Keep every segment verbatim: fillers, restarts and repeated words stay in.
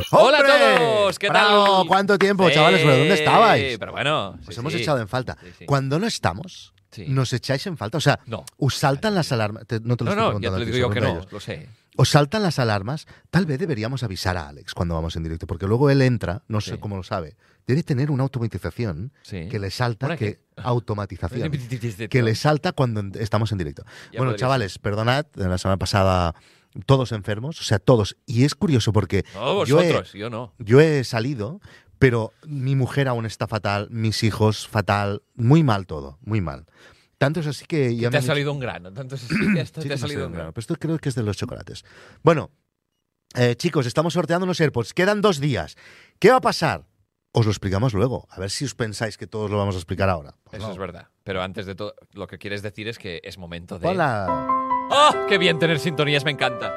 ¡Hola a todos! ¿Qué ¡Bravo! tal? ¿Cuánto tiempo, Sí, chavales? ¿Pero dónde estabais? Pero bueno, Os sí, hemos sí. echado en falta. Sí, sí. Cuando no estamos, Sí. ¿nos echáis en falta? O sea, No. ¿os saltan las alarmas? Te- no te lo No, estoy no, ya preguntando te lo a ti, digo yo se que lo no, pregunto a ellos. lo sé. ¿Os saltan las alarmas? Tal vez deberíamos avisar a Alex cuando vamos en directo, porque luego él entra, no sé Sí. cómo lo sabe, debe tener una automatización Sí. que le salta, ¿Una que qué? automatización, que le salta cuando en- estamos en directo. Ya Bueno, podría chavales, perdonad, la semana pasada todos enfermos, o sea, todos. Y es curioso porque No, yo, he, vosotros, yo no. yo he salido, pero mi mujer aún está fatal, mis hijos fatal, muy mal todo, muy mal. Tanto es así que ya Te me ha han salido un grano. Tanto es así que hasta Sí, te ha que me salido sé, un claro, grano. pero esto creo que es de los chocolates. Bueno, eh, chicos, estamos sorteando unos AirPods. Quedan dos días. ¿Qué va a pasar? Os lo explicamos luego. A ver si os pensáis que todos lo vamos a explicar ahora. Pues Eso no. es verdad. Pero antes de todo, lo que quieres decir es que es momento de... Hola. ¡Oh! ¡Qué bien tener sintonías! Me encanta.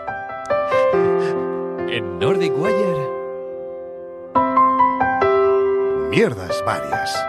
En Nordic Wire. Mierdas varias.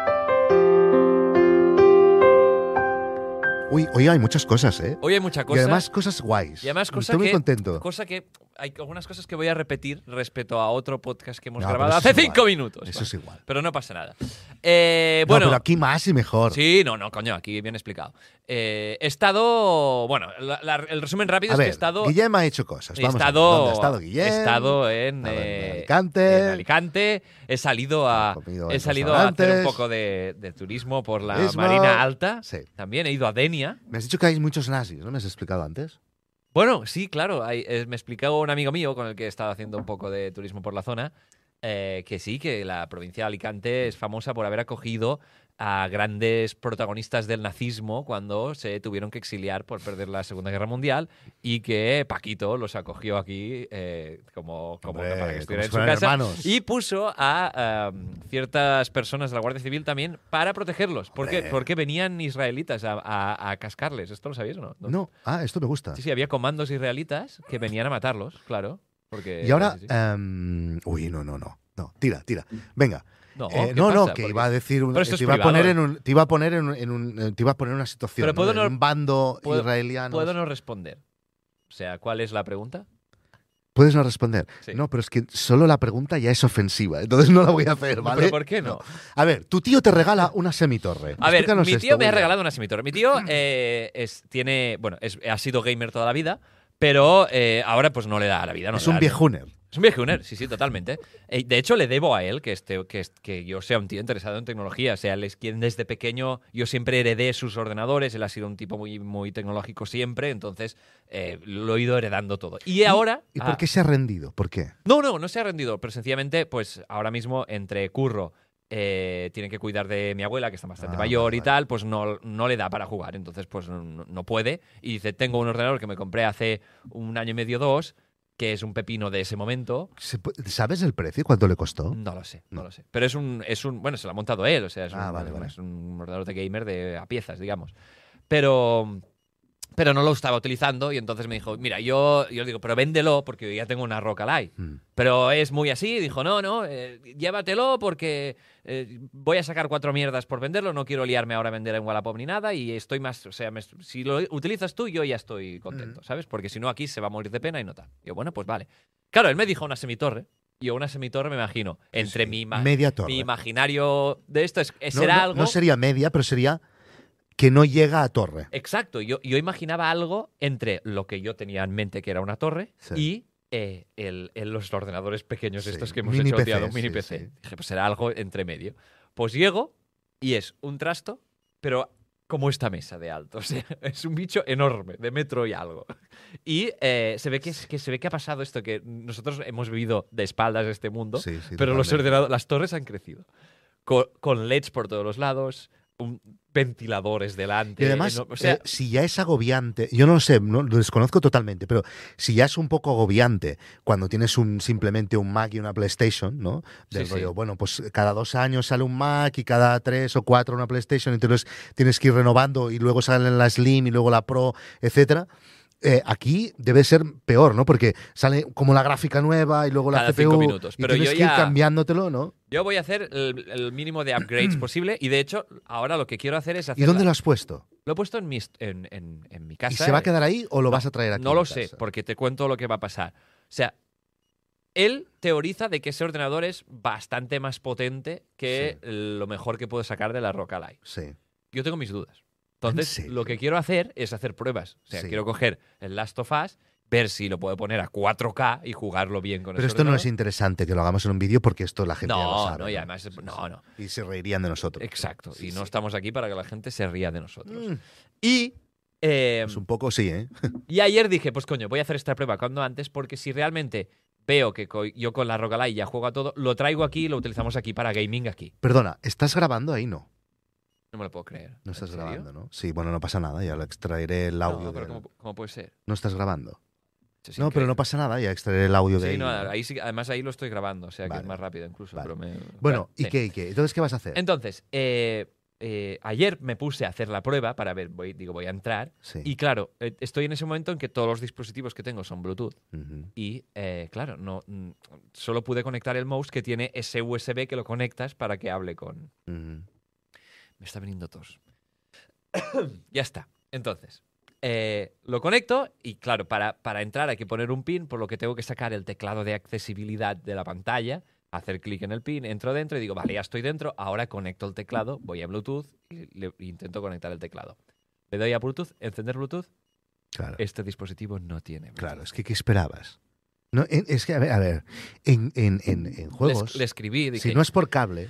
Uy, hoy hay muchas cosas, ¿eh? Hoy hay mucha Y cosa. además cosas guays. Y además cosa Estoy muy que, contento. cosa que hay algunas cosas que voy a repetir respecto a otro podcast que hemos No, grabado pero eso hace es cinco igual. minutos. Eso Va. es igual. Pero no pasa nada. Eh, No, bueno, pero aquí más y mejor. sí, no, no, coño, aquí bien explicado. Eh, he estado, bueno, la- la- el resumen rápido A es ver, que he estado, Guillem ha hecho cosas. he Vamos a ver. estado, ¿Dónde ha estado Guillem? he estado en, Ha estado en eh, Alicante. en Alicante. He salido a, Ha comido he en salido a hacer un restaurantes. poco de, de turismo por la Turismo. Marina Alta. Sí. También he ido a Denia. Me has dicho que hay muchos nazis, ¿no? ¿Me has explicado antes? Bueno, sí, claro. hay- eh, me explicó un amigo mío con el que he estado haciendo un poco de turismo por la zona, eh, que sí, que la provincia de Alicante es famosa por haber acogido a grandes protagonistas del nazismo cuando se tuvieron que exiliar por perder la Segunda Guerra Mundial y que Paquito los acogió aquí eh, como, como Hombre, para que como estuvieran si en su fueran casa hermanos. y puso a um, ciertas personas de la Guardia Civil también para protegerlos. ¿Por qué? Hombre. Porque venían israelitas a, a- a cascarles. ¿Esto lo sabías o no? No. Ah, esto me gusta. Sí, sí, había comandos israelitas que venían a matarlos, claro. Porque, Y ahora, sí, sí. em, uy, no, no, no, no, tira, tira. Venga. no, Eh, ¿qué no, no, pasa? que Porque- iba a decir, un- Pero esto te es iba a privado, poner ¿eh? en un, te iba a poner en, un- en un, eh, te iba a poner en una situación, Pero puedo ¿no? no- En un bando puedo- israeliano. ¿Puedo no responder? O sea, ¿cuál es la pregunta? Puedes no responder. Sí. No, pero es que solo la pregunta ya es ofensiva, entonces no la voy a hacer, ¿vale? ¿Pero por qué no? A ver, tu tío te regala una semitorre. A ver, Explícanos mi esto, tío me ha William. regalado una semitorre. Mi tío eh, es, tiene, bueno, es- ha sido gamer toda la vida, pero eh, ahora pues no le da a la vida. No Es le un da- viejuner. Es un viejuner, sí, sí, totalmente. Eh, De hecho, le debo a él que, este, que, es- que yo sea un tío interesado en tecnología. O sea, él es quien desde pequeño yo siempre heredé sus ordenadores. Él ha sido un tipo muy, muy tecnológico siempre, entonces eh, lo he ido heredando todo. Y ahora... ¿Y ah, por qué se ha rendido? ¿Por qué? No, no, no se ha rendido, pero sencillamente, pues ahora mismo entre curro, eh, tiene que cuidar de mi abuela, que está bastante Ah, mayor vale, y vale. tal, pues no, no le da para jugar, entonces pues no, no puede. Y dice, tengo un ordenador que me compré hace un año y medio, dos, que es un pepino de ese momento. ¿Se pu- ¿Sabes el precio? ¿Cuánto le costó? No lo sé, no, No. lo sé. Pero es un, es un, bueno, se lo ha montado él, o sea, es, Ah, un, vale, vale. es un ordenador de gamer de a piezas, digamos. Pero... Pero no lo estaba utilizando y entonces me dijo, mira, yo, yo le digo, pero véndelo porque yo ya tengo una Rock Ally. Mm. Pero es muy así, dijo, no, no, eh, llévatelo porque eh, voy a sacar cuatro mierdas por venderlo, no quiero liarme ahora a vender en Wallapop ni nada y estoy más, o sea, me- si lo utilizas tú yo ya estoy contento, Mm. ¿sabes? Porque si no aquí se va a morir de pena y no tal. Yo, bueno, pues vale. Claro, él me dijo una semitorre. Y yo una semitorre me imagino, entre Sí, mi, ima- media torre. mi imaginario de esto, es, No, será no- algo... no sería media, pero sería que no llega a torre. Exacto, yo, yo imaginaba algo entre lo que yo tenía en mente que era una torre Sí. y eh, el, el- los ordenadores pequeños Sí, estos que hemos mini hecho, P C, tío, un mini sí, P C. sí. Dije, pues será algo entre medio. Pues llego y es un trasto, pero como esta mesa de alto. O sea, es un bicho enorme, de metro y algo. Y eh, se, ve que, es- que se ve que ha pasado esto, que nosotros hemos vivido de espaldas este mundo, Sí, sí, pero los totalmente. ordenadores, las torres han crecido. Con, con L E Ds por todos los lados, un- ventiladores delante. Y además, no- o sea, eh, si ya es agobiante, yo no lo sé, no, lo desconozco totalmente, pero si ya es un poco agobiante cuando tienes un simplemente un Mac y una PlayStation, ¿no? Del Sí, rollo, sí. bueno, pues cada dos años sale un Mac y cada tres o cuatro una PlayStation, entonces tienes que ir renovando y luego salen la Slim y luego la Pro, etcétera. Eh, aquí debe ser peor, ¿no? Porque sale como la gráfica nueva y luego la Cada C P U cinco minutos. y Pero tienes yo que ir ya- cambiándotelo, ¿no? yo voy a hacer el, el mínimo de upgrades posible y de hecho ahora lo que quiero hacer es hacer... ¿Y dónde la- lo has puesto? Lo he puesto en mi, est- en, en- en mi casa. ¿Y se va a eh. quedar ahí o lo vas a traer aquí? No a lo casa? sé, porque te cuento lo que va a pasar. O sea, él teoriza de que ese ordenador es bastante más potente que Sí. lo mejor que puedo sacar de la Rock Ally. Sí. Yo tengo mis dudas. ¿En Entonces, serio? lo que quiero hacer es hacer pruebas. O sea, Sí. quiero coger el Last of Us, ver si lo puedo poner a cuatro K y jugarlo bien con Pero ese esto no es ordenador. interesante que lo hagamos en un vídeo porque esto la gente ya lo No, sabe. no, y además, no, no. Y se reirían de nosotros. Exacto. Sí, y no sí. estamos aquí para que la gente se ría de nosotros. Mm, Y, eh, pues un poco sí, ¿eh? y ayer dije, pues coño, voy a hacer esta prueba cuando antes, porque si realmente veo que co- yo con la Rock Ally ya juego a todo, lo traigo aquí y lo utilizamos aquí para gaming aquí. Perdona, ¿estás grabando ahí? No. No me lo puedo creer. No ¿En estás serio? grabando, ¿no? Sí, bueno, no pasa nada, ya lo extraeré el audio. No, pero del- ¿cómo, cómo puede ser? No estás grabando. Eso es No, pero no increíble. pasa nada, ya extraeré el audio de Sí, ahí. no, ¿no? ahí sí, además ahí lo estoy grabando, o sea que Vale. es más rápido incluso. Vale. Pero me- Bueno, ¿y sí. qué, y qué? Entonces, ¿qué vas a hacer? Entonces, eh, eh, ayer me puse a hacer la prueba para ver, voy, digo, voy a entrar. Sí. Y claro, eh, estoy en ese momento en que todos los dispositivos que tengo son Bluetooth. Ujú. Y eh, claro, no, mm, solo pude conectar el mouse que tiene ese U S B que lo conectas para que hable con... Ujú. Me está viniendo tos. Ya está. Entonces, eh, lo conecto y claro, para, para entrar hay que poner un pin, por lo que tengo que sacar el teclado de accesibilidad de la pantalla, hacer clic en el pin, entro dentro y digo, vale, ya estoy dentro, ahora conecto el teclado, voy a Bluetooth y le- y intento conectar el teclado. Le doy a Bluetooth, encender Bluetooth, Claro. este dispositivo no tiene Bluetooth. Claro, es que ¿qué esperabas? No, en- es que, a ver, a ver en, en, en, en Le, juegos, es- le escribí, dije, si no es por cable,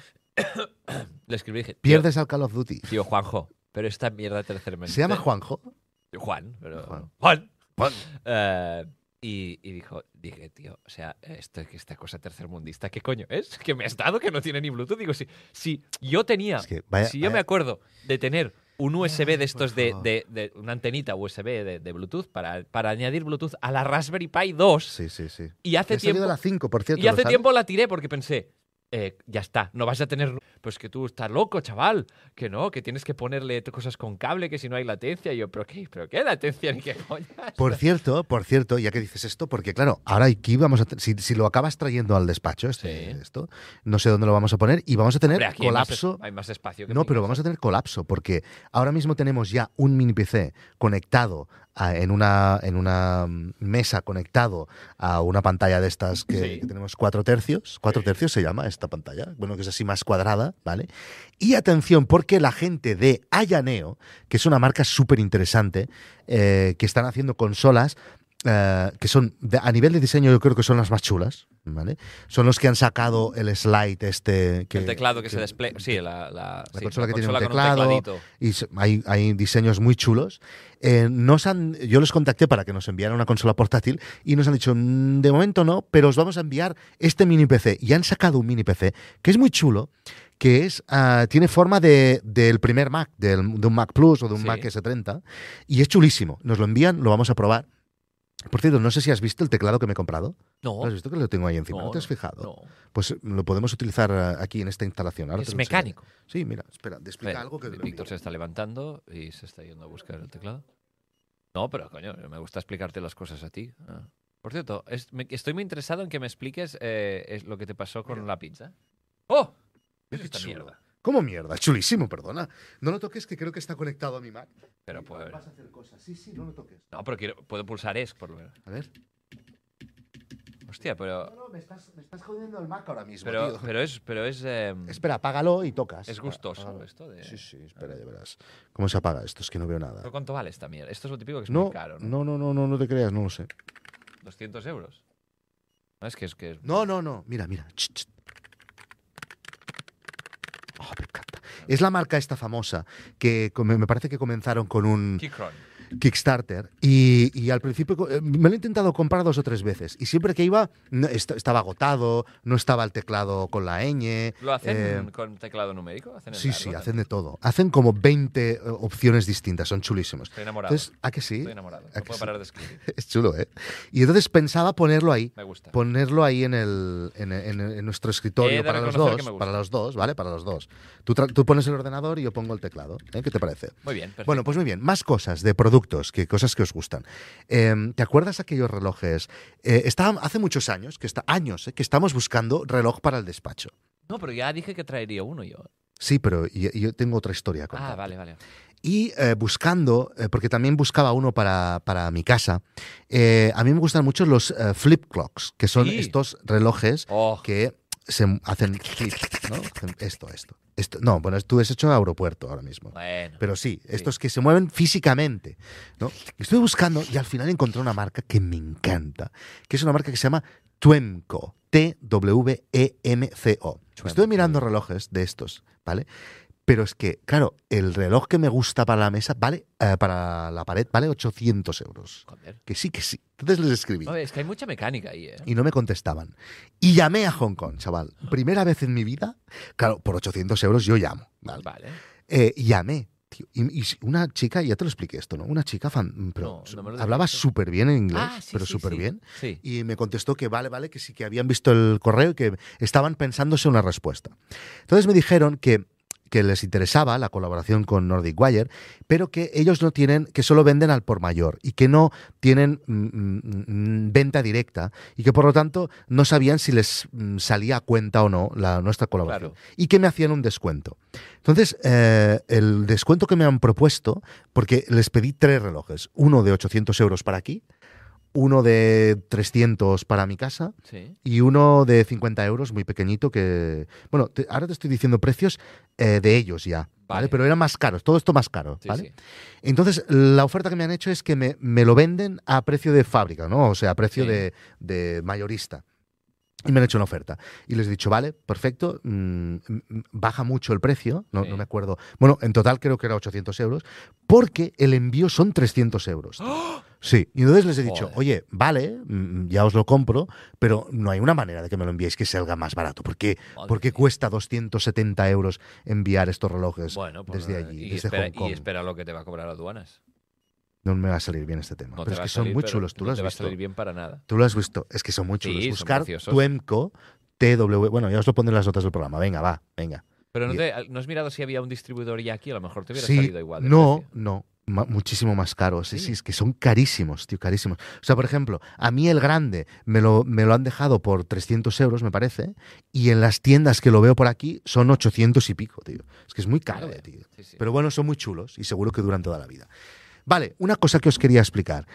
le escribí, dije, tío, pierdes al Call of Duty. tío, Juanjo, pero esta mierda tercermente... ¿Se llama Juanjo? Juan, pero... Juan. Juan. Juan. Eh, y, y dijo, dije, tío, o sea, esto, esta cosa tercermundista, ¿qué coño es? ¿Que me has dado que no tiene ni Bluetooth? Digo, si, si yo tenía, Es que vaya- si yo vaya- me acuerdo de tener un U S B Ay, de estos por de, favor. de, de- una antenita U S B de, de Bluetooth para, para añadir Bluetooth a la Raspberry Pi dos, Sí, sí, sí. y hace Ha salido tiempo, la cinco, por cierto. y ¿lo hace sabes? tiempo la tiré porque pensé, eh, ya está, no vas a tener... Pues que tú estás loco, chaval, que no, que tienes que ponerle t- cosas con cable, que si no hay latencia. Y yo, ¿pero qué? ¿Pero qué latencia? Ni qué coña. Por cierto, por cierto, ya que dices esto, porque claro, ahora aquí vamos a... te- Si, si lo acabas trayendo al despacho, este, Sí. esto, no sé dónde lo vamos a poner, y vamos a tener Hombre, aquí hay más colapso... es- hay más espacio que No, mi pero casa. vamos a tener colapso, porque ahora mismo tenemos ya un mini P C conectado a- en, una, en una mm, mesa, conectado a una pantalla de estas que, Sí. que tenemos cuatro tercios. Cuatro tercios se llama esta pantalla, bueno, que es así más cuadrada, ¿vale? Y atención, porque la gente de Ayaneo, que es una marca súper interesante, eh, que están haciendo consolas eh, que son, de- a nivel de diseño, yo creo que son las más chulas, ¿vale? Son los que han sacado el slide este... Que, el teclado que, se despliega. Sí, la, la, La sí, consola que tiene un con teclado. tecladito. y se- hay, hay diseños muy chulos. Eh, nos han, yo les contacté para que nos enviaran una consola portátil y nos han dicho, "Mm, de momento no, pero os vamos a enviar este mini P C". Y han sacado un mini P C que es muy chulo, que es ah, tiene forma de, del primer Mac, del- de un Mac Plus o de un Sí. Mac S treinta, y es chulísimo. Nos lo envían, lo vamos a probar. Por cierto, no sé si has visto el teclado que me he comprado. No, ¿Lo has visto que lo tengo ahí encima? ¿No, no, te has fijado? no. Pues lo podemos utilizar ah, aquí en esta instalación. Ahora te Es lo enseñaré. mecánico. Sí, mira, espera, te explica Espera, algo que... Víctor se está levantando y se está yendo a buscar el teclado. No, pero coño, me gusta explicarte las cosas a ti. Ah. Por cierto, es- me- estoy muy interesado en que me expliques eh, es lo que te pasó con Mira. la pizza. ¡Oh! ¿Qué es Qué esta chulo. mierda? ¿Cómo mierda? Chulísimo, perdona. No lo toques, que creo que está conectado a mi Mac. Pero pues... Vas a hacer cosas. Sí, sí, no lo toques. No, pero quiero, puedo pulsar ESC por lo menos. A ver. Hostia, pero... No, no, me estás, me estás jodiendo el Mac ahora mismo, Pero, tío. pero es, pero es, eh, Espera, apágalo y tocas. es gustoso Apágalo. esto de... Sí, sí, espera, ya verás. ¿Cómo se apaga esto? Es que no veo nada. ¿Pero cuánto vale esta mierda? Esto es lo típico que es No, muy caro, ¿no? no, no, no, no, no te creas, no lo sé. doscientos euros. No, es que es que es... No, no, no. Mira, mira. Ch, ch. Oh, me encanta. Es la marca esta famosa que come- me parece que comenzaron con un Keychron. Kickstarter y, y al principio co- eh, me lo he intentado comprar dos o tres veces y siempre que iba no, est- estaba agotado, no estaba el teclado con la ñ. ¿Lo hacen eh, con teclado numérico? ¿Hacen el Sí, largo sí, también? hacen de todo. Hacen como veinte eh, opciones distintas, son chulísimos. Estoy enamorado. Entonces, ¿a que sí? Estoy enamorado. ¿A No que puedo sí? parar de escribir. Es chulo, ¿eh? Y entonces pensaba ponerlo ahí. Me gusta. Ponerlo ahí en, el, en, en- en nuestro He escritorio de para los reconocer dos, que me gusta. para los dos, ¿vale? Para los dos. Tú, tra- tú pones el ordenador y yo pongo el teclado. ¿eh? ¿Qué te parece? Muy bien, perfecto. Bueno, pues muy bien. Más cosas de productos, que cosas que os gustan. Eh, ¿Te acuerdas aquellos relojes? Eh, está- hace muchos años, que está años, eh, que estamos buscando reloj para el despacho. No, pero ya dije que traería uno yo. Sí, pero y- y yo tengo otra historia. a Ah, contarte. vale, vale. Y eh, buscando, eh, porque también buscaba uno para, para mi casa, eh, a mí me gustan mucho los eh, flip clocks, que son Sí. estos relojes Oh. que se hacen flip, ¿no? Hacen esto, esto, esto. No, bueno, tú has hecho aeropuerto ahora mismo. Bueno. Pero sí, Sí. estos que se mueven físicamente, ¿no? Estuve buscando y al final encontré una marca que me encanta, que es una marca que se llama Twemco, T W E M C O. Twemco. Estuve mirando relojes de estos, ¿vale? Pero es que, claro, el reloj que me gusta para la mesa vale, eh, para la pared, vale ochocientos euros. Joder. Que sí, que sí. Entonces les escribí. No, es que hay mucha mecánica ahí, ¿eh? Y no me contestaban. Y llamé a Hong Kong, chaval. Primera vez en mi vida. Claro, por ochocientos euros yo llamo. ¿Vale? Vale. Eh, llamé. Tío, y, y una chica, ya te lo expliqué esto, ¿no? Una chica fan, pero No, no me lo hablaba dijiste. súper bien en inglés, Ah, sí, pero sí, súper sí. bien. Sí. Y me contestó que vale, vale, que sí, que habían visto el correo y que estaban pensándose una respuesta. Entonces me dijeron que, que les interesaba la colaboración con Nordic Wire, pero que ellos no tienen, que solo venden al por mayor y que no tienen mm, mm, venta directa y que por lo tanto no sabían si les mm, salía a cuenta o no la, nuestra colaboración. Claro. Y que me hacían un descuento. Entonces, eh, el descuento que me han propuesto, porque les pedí tres relojes, uno de ochocientos euros para aquí, uno de trescientos para mi casa Sí. y uno de cincuenta euros, muy pequeñito, que... Bueno, te- ahora te estoy diciendo precios eh, de ellos ya, ¿vale? Vale. Pero eran más caros, todo esto más caro, Sí, ¿vale? sí. Entonces, la oferta que me han hecho es que me, me lo venden a precio de fábrica, ¿no? O sea, a precio Sí. de, de mayorista. Y me han hecho una oferta. Y les he dicho, vale, perfecto, mm, mm, baja mucho el precio, no, Sí. no me acuerdo. Bueno, en total creo que era ochocientos euros, porque el envío son trescientos euros. tío. ¡Oh! Sí, y entonces les he dicho, Joder. oye, vale, mm, ya os lo compro, pero no hay una manera de que me lo enviéis que salga más barato. ¿Por qué, Madre ¿Por qué mía. cuesta doscientos setenta euros enviar estos relojes Bueno, pues, desde allí, y, desde espera, Hong Kong? y espera lo que te va a cobrar aduanas. No me va a salir bien este tema. No pero te es va que a son salir, muy pero chulos, tú no lo has te va a visto. salir bien para nada. Tú lo has visto, es que son muy chulos. Sí, son Buscar preciosos. Twemco, T W, bueno, ya os lo pondré en las notas del programa. Venga, va, venga. Pero no, Y- te, ¿no has mirado si había un distribuidor ya aquí? A lo mejor te hubiera Sí, salido igual de no, precio. no, ma- muchísimo más caro. Sí, Sí. sí, es que son carísimos, tío, carísimos. O sea, por ejemplo, a mí el grande me lo, me lo han dejado por trescientos euros, me parece, y en las tiendas que lo veo por aquí son ochocientos y pico, tío. Es que es muy caro, Ya, ya. tío. Sí, sí. Pero bueno, son muy chulos y seguro que duran toda la vida. Vale, una cosa que os quería explicar.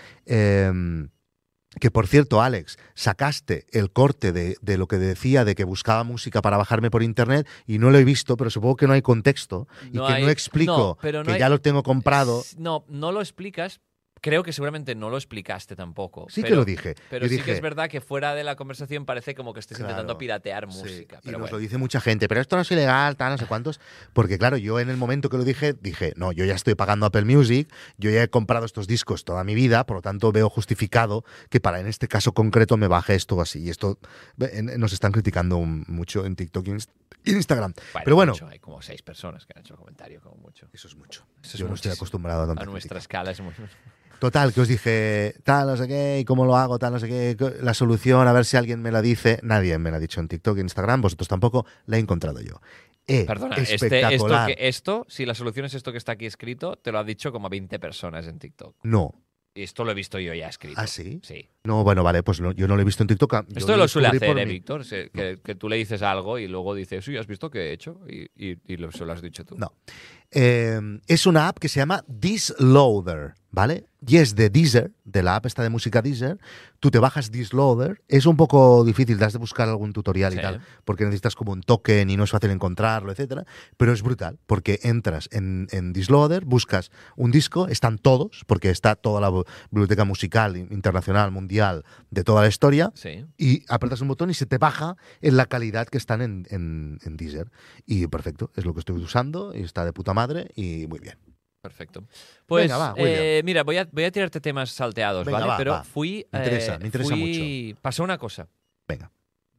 Eh, que por cierto, Alex, sacaste el corte de, de lo que decía de que buscaba música para bajarme por internet y no lo he visto, pero supongo que no hay contexto y No que hay- no explico no, pero no que hay- ya lo tengo comprado. S- No, no lo explicas. Creo que seguramente no lo explicaste tampoco. Sí que pero- lo dije. Pero Yo sí dije, que es verdad que fuera de la conversación parece como que estés Claro, intentando piratear sí, música. y Pero nos bueno. lo dice mucha gente, pero esto no es ilegal, tal, no sé cuántos. Porque claro, yo en el momento que lo dije, dije, no, yo ya estoy pagando Apple Music, yo ya he comprado estos discos toda mi vida, por lo tanto veo justificado que para en este caso concreto me baje esto o así. Y esto ve, en- nos están criticando un- mucho en TikTok y en Inst- Instagram. Pero bueno, mucho, hay como seis personas que han hecho comentario, como mucho. eso es mucho. Eso es yo no estoy muchísimo. acostumbrado a tanta A nuestra crítica. escala es muy... Total, que os dije, tal, no sé qué, y cómo lo hago, tal, no sé qué, co- la solución, a ver si alguien me la dice. Nadie me la ha dicho en TikTok y en Instagram, vosotros tampoco, la he encontrado yo. Eh, Perdona, este, esto, espectacular. que, esto, si la solución es esto que está aquí escrito, te lo ha dicho como a veinte personas en TikTok. No. Y esto lo he visto yo ya escrito. ¿Ah, sí? Sí. No, bueno, vale, pues no, yo no lo he visto en TikTok. yo Esto lo suele descubrí hacer, por ¿eh, mí. Víctor? Se- que, que tú le dices algo y luego dices, sí, ¿has visto qué he hecho? Y, y, y lo, se lo has dicho tú. No. Eh, es una app que se llama Disloader, ¿vale? Y es de Deezer, de la app esta de música Deezer. Tú te bajas Disloader. Es un poco difícil, te has de buscar algún tutorial Sí. y tal, porque necesitas como un token y no es fácil encontrarlo, etcétera. Pero es brutal, porque entras en, en Disloader, buscas un disco, están todos, porque está toda la bu- biblioteca musical internacional, mundial, de toda la historia, Sí. y apretas un botón y se te baja en la calidad que están en, en, en Deezer. Y perfecto, es lo que estoy usando y está de puta madre y muy bien. Perfecto. Pues, Venga, va, William. eh, mira, voy a, voy a tirarte temas salteados, Venga, ¿vale? va, Pero va. fui... Me interesa, eh, me interesa fui- Pasó una cosa. Venga.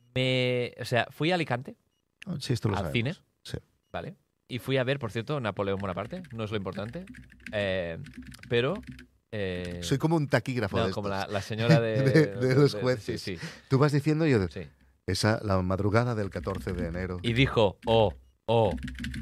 Me, o sea, fui a Alicante, Sí, esto lo al sabemos. cine, Sí. ¿vale? Y fui a ver, por cierto, Napoleón Bonaparte. No es lo importante. Eh, pero... eh, Soy como un taquígrafo no, de como estos. la, la señora de, De- de los jueces. Sí, sí, Tú vas diciendo yo, sí. esa, la madrugada del catorce de enero. Y dijo, oh, oh,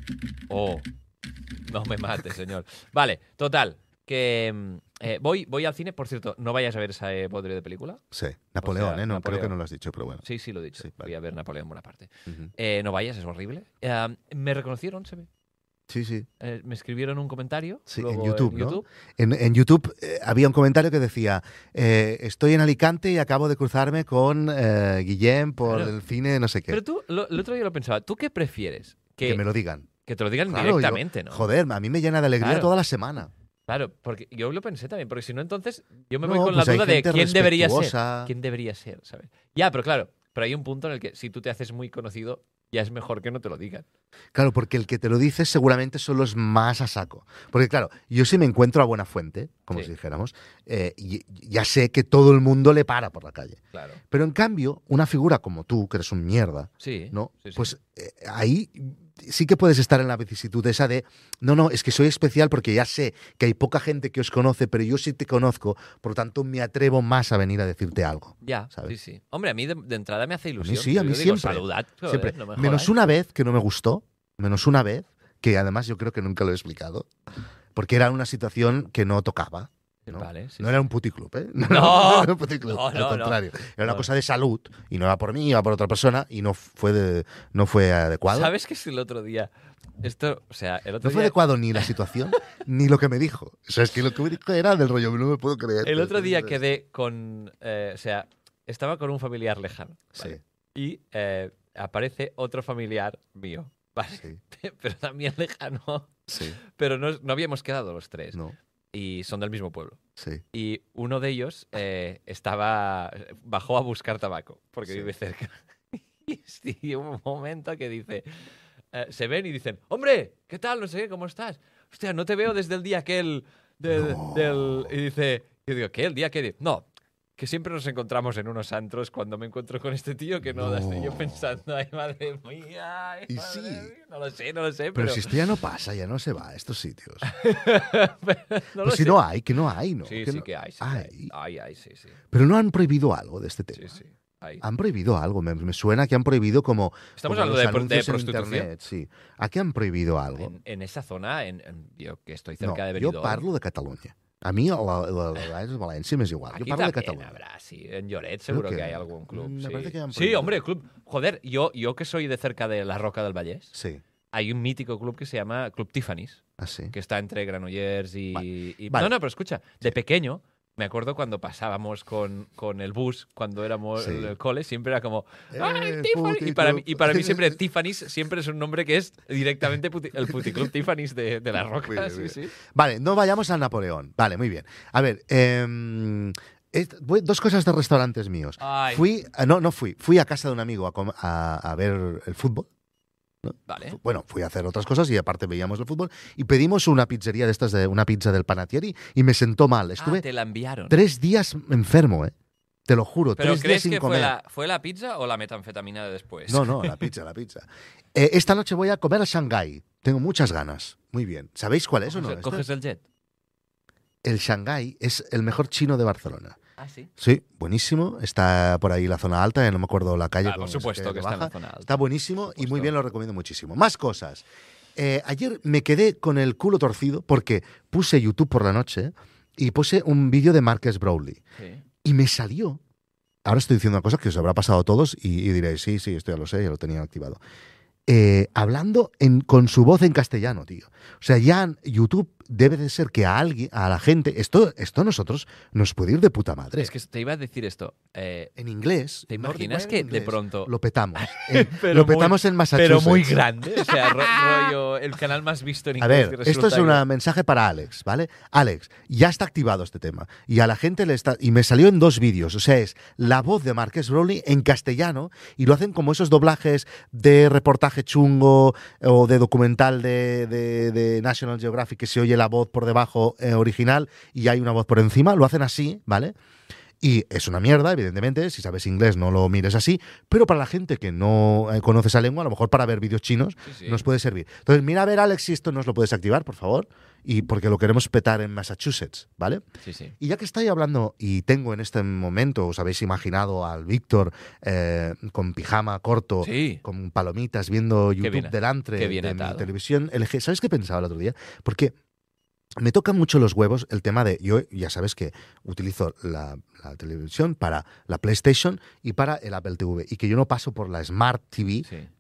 oh. No me mate, señor. Vale, total. Que mm, eh, voy, voy al cine. Por cierto, no vayas a ver esa eh, podre de película. Sí, Napoleón, O sea, ¿eh? No, Napoleón. creo que no lo has dicho, pero bueno. Sí, sí, lo he dicho. Sí, vale. Voy a ver Napoleón Bonaparte. Ujú. Eh, no vayas, es horrible. Eh, me reconocieron, se ve. Sí, sí. Eh, me escribieron un comentario. Sí, luego en YouTube, en ¿no? YouTube. En, en YouTube eh, había un comentario que decía, eh, estoy en Alicante y acabo de cruzarme con eh, Guillem por Claro. el cine, no sé qué. Pero tú, lo- el otro día lo pensaba, ¿tú qué prefieres? Que, Que, me lo digan. que te lo digan Claro, yo- directamente, ¿no? Joder, a mí me llena de alegría Claro. toda la semana. Claro, porque yo lo pensé también, porque si no, entonces yo me No, voy con pues la hay duda de gente quién debería ser. respetuosa. ¿Quién debería ser, ¿sabes? Ya, pero claro, pero hay un punto en el que si tú te haces muy conocido, ya es mejor que no te lo digan. Claro, porque el que te lo dice seguramente son los más a saco. Porque claro, yo si me encuentro a buena fuente, como Sí. si dijéramos, eh, y- ya sé que todo el mundo le para por la calle. Claro. Pero en cambio, una figura como tú, que eres un mierda, Sí. ¿no? sí, sí. Pues eh, ahí sí que puedes estar en la vicisitud esa de, no, no, es que soy especial porque ya sé que hay poca gente que os conoce, pero yo sí te conozco, por lo tanto me atrevo más a venir a decirte algo. Ya, ¿sabes? sí, sí. Hombre, a mí de, de entrada me hace ilusión. sí, a mí Yo digo, siempre. Saludad, joder, Siempre. no me Menos jodáis. una vez que no me gustó, menos una vez, que además yo creo que nunca lo he explicado, porque era una situación que no tocaba. ¿no? Vale, sí, no sí. era un puticlub, ¿eh? No, No. era un puticlub, No, al no, no. contrario. Era una No. cosa de salud y no iba por mí, iba por otra persona y no fue, de- no fue adecuado. ¿Sabes qué es el otro día? Esto, o sea, el otro No fue día... adecuado ni la situación ni lo que me dijo. O sea, es que lo que me dijo era del rollo, no me puedo creer. El otro día quedé con... eh, o sea, estaba con un familiar lejano. ¿vale? Sí, Y eh, aparece otro familiar mío. ¿Vale? sí, Pero también lejano. sí. Pero no, no habíamos quedado los tres. No, Y son del mismo pueblo. sí. Y uno de ellos eh, estaba... Bajó a buscar tabaco. Porque Sí. vive cerca. Y sí, hubo un momento que dice... eh, se ven y dicen, hombre, ¿qué tal? No sé qué, ¿cómo estás? Hostia, no te veo desde el día aquel de- No. del... Y dice, yo digo, ¿qué? ¿El día qué? No, que siempre nos encontramos en unos antros cuando me encuentro con este tío que no, No. no. Yo pensando, ay, madre mía, ay, Y madre sí. mía". No lo sé, no lo sé, Pero, pero... si esto ya no pasa, ya no se va a estos sitios. no lo Pues si sé. no hay, que no hay, ¿no? Sí, que sí no- que hay, sí que Ay, hay. Ay, ay, sí, sí. Pero no han prohibido algo de este Sí, tema. sí, hay. Han prohibido algo, me, me suena que han prohibido como. Estamos como hablando los de, pro- de anuncios en prostitución. Internet, sí. ¿Aquí han prohibido algo? En, en esa zona, en, en- yo que estoy No, cerca de jo Benidorm... parlo de Catalunya. A mi la, la, la, la València m'és igual. Aquí Jo parlo de también Catalunya. habrá, sí. En Lloret seguro que- que hay algún club. me sí. parece que han Sí, prohibido. hombre, club. Joder, yo, yo que soy de cerca de la Roca del Vallés, Sí, hay un mítico club que se llama Club Tiffany's, así. que está entre Granollers y... Vale. y- Vale. No, no, pero escucha, de Sí. pequeño, me acuerdo cuando pasábamos con, con el bus, cuando éramos Sí. en el cole, siempre era como... Eh, ¡Ay, Tiffany! puti Y para, mí, club. y para mí siempre Tiffany's siempre es un nombre que es directamente puti- el puticlub Tiffany's de, de la Roca. Muy bien, sí, muy sí. Vale, no vayamos al Napoleón. Vale, muy bien. A ver, em, est- voy- dos cosas de restaurantes míos. Ay. Fui, ah, no, no fui. Fui a casa de un amigo a, com- a- a ver el fútbol. Vale. Fu- Bueno, fui a hacer otras cosas y aparte veíamos el fútbol. Y pedimos una pizzería de estas, de una pizza del Panatieri, y me sentó mal. Estuve Ah, te la enviaron. tres días enfermo, ¿eh? Te lo juro, ¿Pero tres días crees sin que fue comer. la, fue la pizza o la metanfetamina de después? No, no, la pizza, la pizza. Eh, esta noche voy a comer a Shanghái. Tengo muchas ganas. Muy bien. ¿Sabéis cuál es o no? Coges, Esto? coges el jet. El Shanghái es el mejor chino de Barcelona. Ah, sí. Sí, buenísimo. Está por ahí la zona alta, no me acuerdo la calle. Ah, cómo por se supuesto que está en baja. la zona alta. Está buenísimo y muy supuesto. bien, lo recomiendo muchísimo. Más cosas. Eh, ayer me quedé con el culo torcido porque puse YouTube por la noche y puse un vídeo de Marques Brownlee. Sí. Y me salió. Ahora estoy diciendo una cosa que os habrá pasado a todos y, y diréis, sí, sí, esto ya lo sé, ya lo tenía activado. Eh, hablando en, con su voz en castellano, tío. O sea, ya YouTube debe de ser que a alguien, a la gente, esto, esto a nosotros nos puede ir de puta madre. Es que te iba a decir esto. eh, En inglés. ¿Te Nordic imaginas Wire que en de inglés, pronto- lo petamos? En- Pero lo muy- petamos en Massachusetts. pero muy grande. O sea, ro- rollo, el canal más visto en A inglés. ver, que esto es resulta un mensaje para Alex, ¿vale? Alex, ya está activado este tema. Y a la gente le está. Y me salió en dos vídeos. O sea, es la voz de Marques Brownlee en castellano. Y lo hacen como esos doblajes de reportaje chungo o de documental de, de- de National Geographic, que se oye la voz por debajo eh, original y hay una voz por encima. Lo hacen así, ¿vale? Y es una mierda, evidentemente, si sabes inglés no lo mires así, pero para la gente que no eh, conoce esa lengua, a lo mejor para ver vídeos chinos, Sí, sí. nos puede servir. Entonces, mira a ver, Alex, si esto nos lo puedes activar, por favor, y porque lo queremos petar en Massachusetts, ¿vale? Sí, sí. Y ya que estoy hablando y tengo en este momento, os habéis imaginado al Víctor eh, con pijama corto, Sí. con palomitas, viendo YouTube bien- delante qué bien de mi atado. televisión L G. ¿Sabes qué pensaba el otro día? Porque me toca mucho los huevos el tema de, yo ya sabes que utilizo la, la televisión para la PlayStation y para el Apple T V, y que yo no paso por la Smart T V Sí.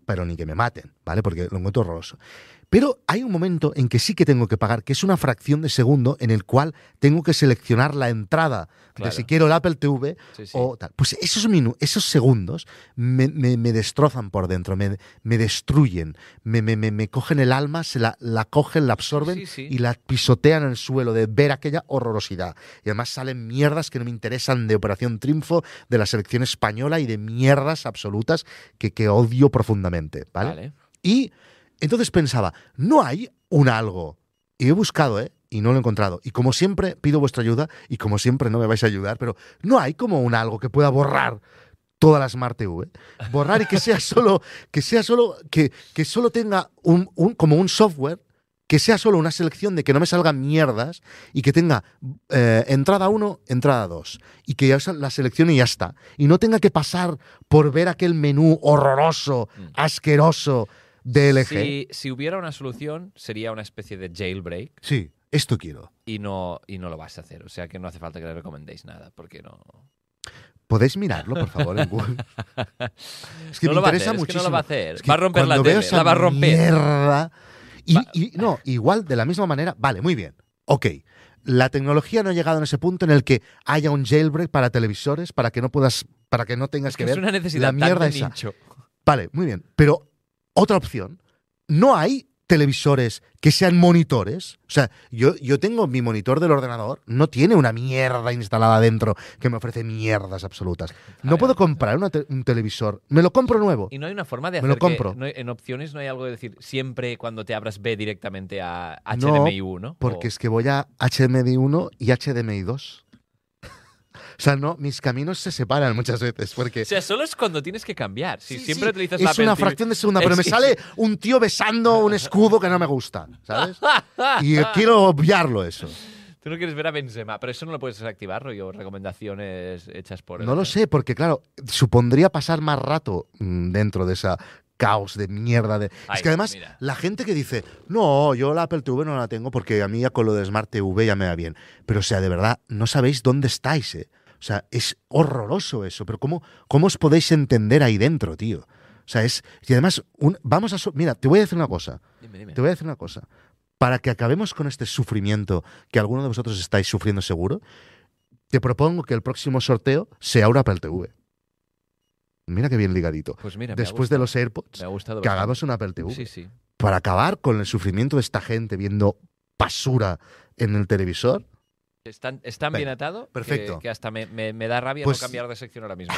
pero ni que me maten, ¿vale? Porque lo encuentro horroroso. Pero hay un momento en que sí que tengo que pagar, que es una fracción de segundo en el cual tengo que seleccionar la entrada Claro. de si quiero el Apple T V Sí, sí. o tal. Pues esos, minu- esos segundos me, me- me destrozan por dentro, me, me destruyen, me, me- me- me cogen el alma, se la, la cogen, la absorben Sí, sí. y la pisotean en el suelo de ver aquella horrorosidad. Y además salen mierdas que no me interesan de Operación Triunfo, de la selección española y de mierdas absolutas que, que odio profundamente, ¿vale? Vale. Y entonces pensaba, no hay un algo. Y he buscado, ¿eh? Y no lo he encontrado. Y como siempre, pido vuestra ayuda, y como siempre no me vais a ayudar, pero no hay como un algo que pueda borrar toda la Smart T V. Borrar y que sea solo, que sea solo, que, que solo tenga un, un, como un software, que sea solo una selección de que no me salgan mierdas y que tenga eh, entrada uno, entrada dos. Y que ya la seleccione y ya está. Y no tenga que pasar por ver aquel menú horroroso, Mm. asqueroso de L G. Si, si hubiera una solución, sería una especie de jailbreak Sí, esto quiero. y no, y no lo vas a hacer. O sea que no hace falta que le recomendéis nada, porque no... ¿Podéis mirarlo, por favor, en Google? Es que No me lo va a interesa hacer, es que muchísimo. no lo va a hacer. Es que Va a romper la cuando tele, veo esa la va a romper. mierda, y, Va- y- no, igual, de la misma manera, vale, muy bien, ok. La tecnología no ha llegado en ese punto en el que haya un jailbreak para televisores, para que no puedas, para que no tengas Es que que es ver una necesidad la tan mierda de esa. nicho. Vale, muy bien. Pero otra opción, no hay televisores que sean monitores. O sea, yo, yo tengo mi monitor del ordenador, no tiene una mierda instalada dentro que me ofrece mierdas absolutas. No ver, puedo a ver. comprar una te- un televisor, me lo compro nuevo. Y no hay una forma de Me hacer lo compro. que... no hay- en opciones no hay algo de decir siempre cuando te abras ve directamente a No, H D M I uno. Porque es que voy a H D M I uno y H D M I dos. O sea, no, mis caminos se separan muchas veces. Porque O sea, solo es cuando tienes que cambiar. Si Sí, siempre sí, utilizas la es una Apple T V. fracción de segunda, pero Es me que- sale un tío besando un escudo que no me gusta, ¿sabes? Y quiero obviarlo eso. Tú no quieres ver a Benzema, pero eso no lo puedes desactivar, rollo, recomendaciones hechas por... No lo sé, porque claro, supondría pasar más rato mm, dentro de esa caos de mierda. De... Ay, es que además, mira. la gente que dice, no, yo la Apple T V no la tengo porque a mí ya con lo de Smart T V ya me va bien. Pero o sea, de verdad, no sabéis dónde estáis, ¿eh? O sea, es horroroso eso, pero ¿cómo, cómo os podéis entender ahí dentro, tío? O sea, es... Y además, un- vamos a... so- Mira, te voy a decir una cosa. Dime, dime. Te voy a decir una cosa. Para que acabemos con este sufrimiento que alguno de vosotros estáis sufriendo seguro, te propongo que el próximo sorteo sea una Apple T V. Mira qué bien ligadito. Pues mira, me ha Después de gustado. los AirPods, Me ha gustado que bastante. hagamos una Apple T V. Sí, sí. Para acabar con el sufrimiento de esta gente viendo basura en el televisor. Es tan, es tan Venga, bien atado que- perfecto. Que, hasta me, me- me da rabia Pues- no cambiar de sección ahora mismo.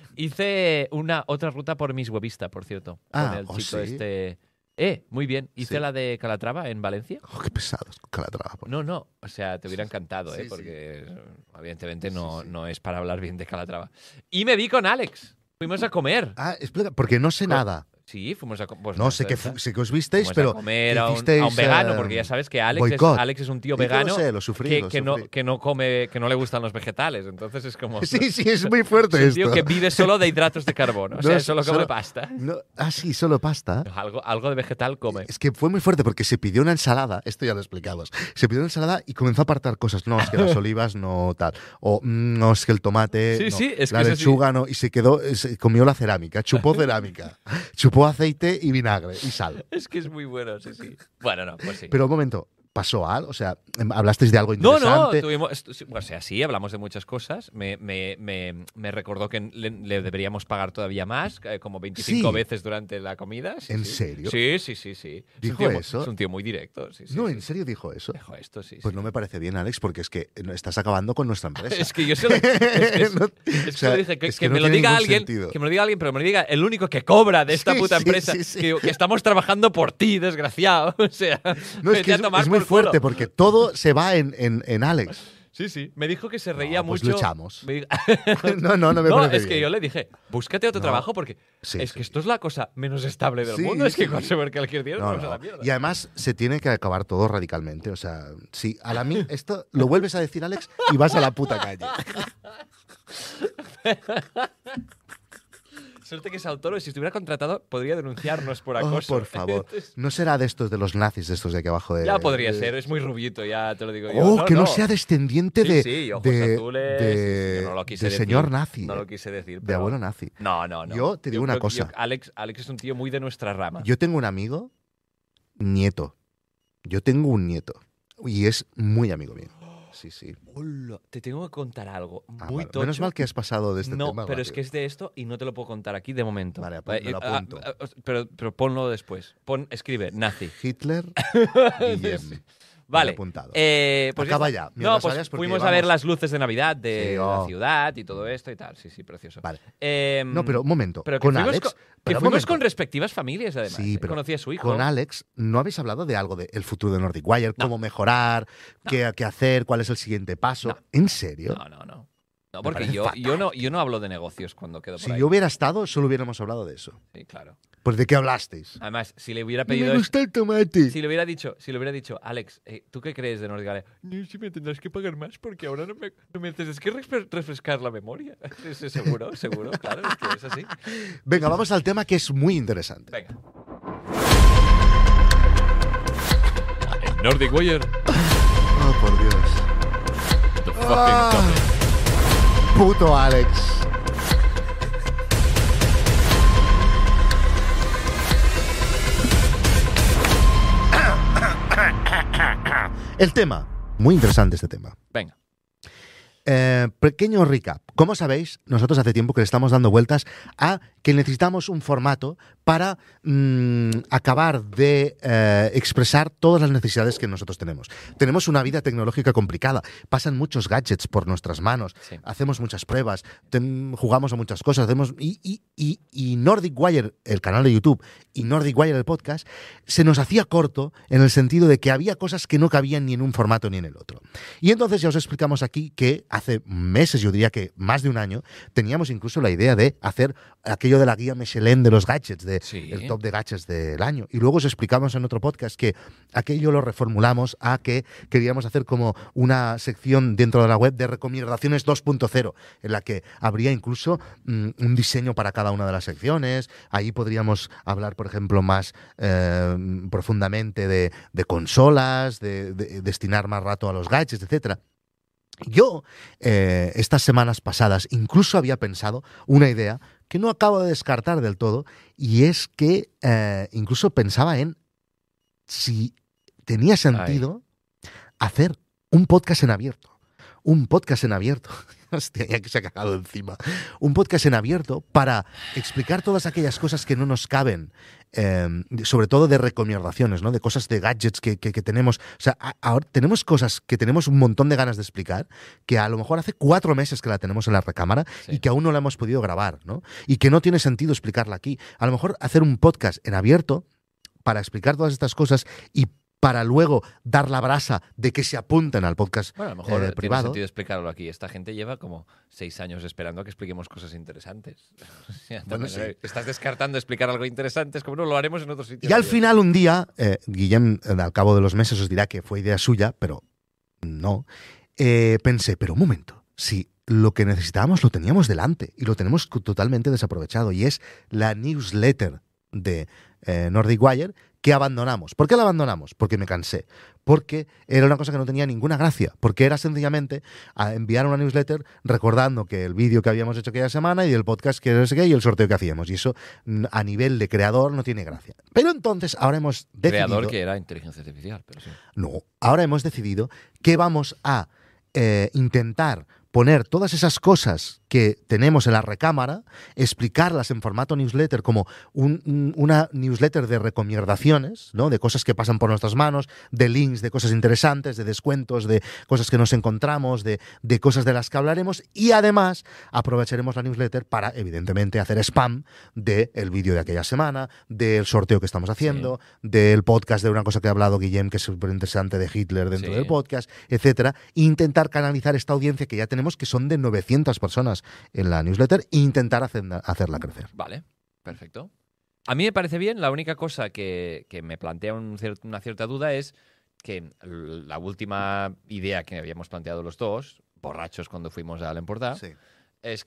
Hice una otra ruta por Miss Webista, por cierto. Ah, con el ¿oh, chico sí? este... Eh, muy bien. Hice Sí. la de Calatrava en Valencia. Oh, qué pesados con Calatrava. por- No, no, o sea, te hubiera encantado, Sí, ¿eh? sí. Porque evidentemente Sí, no, sí. no es para hablar bien de Calatrava. Y me vi con Alex. Fuimos a comer. Ah, explica, porque no sé Co- nada. Sí, fuimos a comer. No sé que, fu- sé que os visteis, Fuimos pero a comer que a un, hicisteis, a un vegano, eh, porque ya sabes que Alex es, boicot. Alex es un tío Sí, que vegano lo sé, lo sufrí, que, lo que no, sufrí. que no come, que no le gustan los vegetales. Entonces es como... Sí, sí, es muy fuerte es un tío esto. que vive solo de hidratos de carbono. O sea, No, solo come solo- pasta. No, ah, sí, solo pasta. Algo, algo de vegetal come. Es que fue muy fuerte porque se pidió una ensalada, esto ya lo explicamos, se pidió una ensalada y comenzó a apartar cosas. No, es que las olivas no tal. O mm, no, es que el tomate, Sí, no, sí, es la que es así. lechuga no. Y se quedó, se comió la cerámica, chupó cerámica, chupó aceite y vinagre y sal. Es que es muy bueno, sí, sí. Bueno, no, pues sí. Pero un momento, ¿pasó algo? O sea, em, hablasteis de algo No, no, interesante. tuvimos, estu- sí, o sea, sí, hablamos de muchas cosas. Me, me, me, me recordó que le, le deberíamos pagar todavía más, eh, como veinticinco Sí. veces durante la comida. Sí, ¿En sí. serio? Sí, sí, sí, sí. Es un ¿Dijo tío mu- eso? Es un tío muy directo. Sí, sí, No, sí. ¿en serio dijo eso? Dijo esto, sí. Pues sí. no me parece bien, Alex, porque es que no- estás acabando con nuestra empresa. Es que yo se lo, es, es- No- es que o sea, le dije que, es que que no me lo tiene diga ningún alguien, sentido. que me lo diga alguien, pero me lo diga el único que cobra de esta Sí, puta sí, empresa, sí, sí. Que, que estamos trabajando por ti, desgraciado. O sea, No, es vete que a es, tomar es muy por culo. fuerte porque todo se va en, en, en Alex. Sí, sí. Me dijo que se reía No, pues mucho. lo echamos. Me di- No, no, no me No, parece es que bien. yo le dije, búscate otro No. trabajo porque Sí, es sí. que esto es la cosa menos estable del Sí, mundo. Es que sí. con saber que cualquier día nos No, vamos a la no. mierda. Y además se tiene que acabar todo radicalmente. O sea, si a la mí esto lo vuelves a decir, Alex, y vas a la puta calle. Suerte que es autónomo. Si estuviera contratado, podría denunciarnos por Oh, acoso. por favor. No será de estos de los nazis, de estos de aquí abajo. De, Ya podría de- ser, es muy rubito, ya te lo digo yo. Oh, No, que no, no. sea descendiente Sí, de, sí, ojos de, azules. de- Sí, sí, yo no lo quise de decir. señor nazi. No eh. lo quise decir. De pero- abuelo nazi. No, no, no. Yo te digo una creo que cosa. yo- Alex, Alex es un tío muy de nuestra rama. Yo tengo un amigo, nieto. Yo tengo un nieto. Y es muy amigo mío. Sí, sí. Hola, te tengo que contar algo Ah, muy vale. tocho. Menos mal que has pasado de este no, tema. pero es rápido. que es de esto y no te lo puedo contar aquí de momento. Vale, apun- me lo ah, apunto. ah, ah, pero, pero ponlo después. Pon, escribe, nazi. Hitler, Guillem. Vale. Apuntado. Eh, pues Acaba está. ya, mientras No, pues vayas, porque fuimos a vamos- ver las luces de Navidad de Sí, la oh. ciudad y todo esto y tal. Sí, sí, precioso. Vale. Eh, No, pero un momento. pero que con fuimos, Alex. con, que pero un fuimos momento. con respectivas familias, además. Sí, ¿eh? pero Conocí a su hijo. Con Alex, ¿no habéis hablado de algo del futuro de Nordic Wire? ¿Cómo mejorar? Qué, ¿Qué hacer? ¿Cuál es el siguiente paso? No. ¿En serio? No, no, no. No, Me porque parece yo, fatal. yo, no, yo no hablo de negocios cuando quedo por Si ahí. yo hubiera estado, solo hubiéramos hablado de eso. Sí, claro. Pues ¿de qué hablasteis? Además, si le hubiera No pedido me esto- gusta el tomate. Si le hubiera dicho, si le hubiera dicho, Alex, eh, ¿tú qué crees de Nordic Wire? No, sí me tendrás que pagar más porque ahora no me, no me tienes que refre- refrescar la memoria. Sí, seguro, seguro, claro, es que es así. Venga, vamos al tema que es muy interesante. Venga. En Nordic Wire, Oh, por Dios. the fucking Ah. topic. Puto Alex. El tema. Muy interesante este tema. Venga. Eh, pequeño recap. Como sabéis, nosotros hace tiempo que le estamos dando vueltas a que necesitamos un formato para mm, acabar de eh, expresar todas las necesidades que nosotros tenemos. Tenemos una vida tecnológica complicada, pasan muchos gadgets por nuestras manos, Sí. hacemos muchas pruebas, ten- jugamos a muchas cosas, hacemos y, y, y, y Nordic Wire, el canal de YouTube, y Nordic Wire, el podcast, se nos hacía corto en el sentido de que había cosas que no cabían ni en un formato ni en el otro. Y entonces ya os explicamos aquí que hace meses, yo diría que más de un año, teníamos incluso la idea de hacer aquello de la guía Michelin de los gadgets, de Sí. el top de gadgets del año. Y luego os explicamos en otro podcast que aquello lo reformulamos a que queríamos hacer como una sección dentro de la web de recomendaciones dos punto cero, en la que habría incluso mm, un diseño para cada una de las secciones. Ahí podríamos hablar, por ejemplo, más eh, profundamente de, de consolas, de, de destinar más rato a los gadgets, etcétera. Yo, eh, estas semanas pasadas, incluso había pensado una idea que no acabo de descartar del todo, y es que eh, incluso pensaba en si tenía sentido hacer un podcast en abierto. Un podcast en abierto. Hostia, ya que se ha cagado encima. Un podcast en abierto para explicar todas aquellas cosas que no nos caben, eh, sobre todo de recomendaciones, ¿no? De cosas de gadgets que, que, que tenemos. O sea, a- ahora tenemos cosas que tenemos un montón de ganas de explicar, que a lo mejor hace cuatro meses que la tenemos en la recámara Sí. y que aún no la hemos podido grabar, ¿no? Y que no tiene sentido explicarla aquí. A lo mejor hacer un podcast en abierto para explicar todas estas cosas y para luego dar la brasa de que se apunten al podcast Bueno, a lo mejor eh, tiene privado. sentido explicarlo aquí. Esta gente lleva como seis años esperando a que expliquemos cosas interesantes. O sea, Bueno, también, sí. eh, Estás descartando explicar algo interesante. Es como, no, lo haremos en otro sitio. Y al final, un día, eh, Guillem, eh, al cabo de los meses, os dirá que fue idea suya, pero no. Eh, pensé, pero un momento, si lo que necesitábamos lo teníamos delante y lo tenemos cu- totalmente desaprovechado, y es la newsletter de eh, Nordic Wire que abandonamos. ¿Por qué la abandonamos? Porque me cansé. Porque era una cosa que no tenía ninguna gracia. Porque era sencillamente a enviar una newsletter recordando que el vídeo que habíamos hecho aquella semana y el podcast que no sé qué y el sorteo que hacíamos. Y eso mm, a nivel de creador no tiene gracia. Pero entonces ahora hemos decidido... Creador que era inteligencia artificial, pero sí. No, ahora hemos decidido que vamos a eh, intentar poner todas esas cosas que tenemos en la recámara, explicarlas en formato newsletter como un- un- una newsletter de recomendaciones, ¿no? De cosas que pasan por nuestras manos, de links, de cosas interesantes, de descuentos, de cosas que nos encontramos, de, de cosas de las que hablaremos, y además aprovecharemos la newsletter para, evidentemente, hacer spam del vídeo de aquella semana, del sorteo que estamos haciendo, del podcast de una cosa que ha hablado Guillem, que es súper interesante, de Hitler dentro Sí. del podcast, etcétera, e intentar canalizar esta audiencia que ya tenemos, que son de novecientas personas en la newsletter, e intentar hacer- hacerla crecer. Vale, perfecto. A mí me parece bien. La única cosa que, que me plantea un cier- una cierta duda es que l- la última idea que habíamos planteado los dos, borrachos cuando fuimos al Emportar, Sí. es que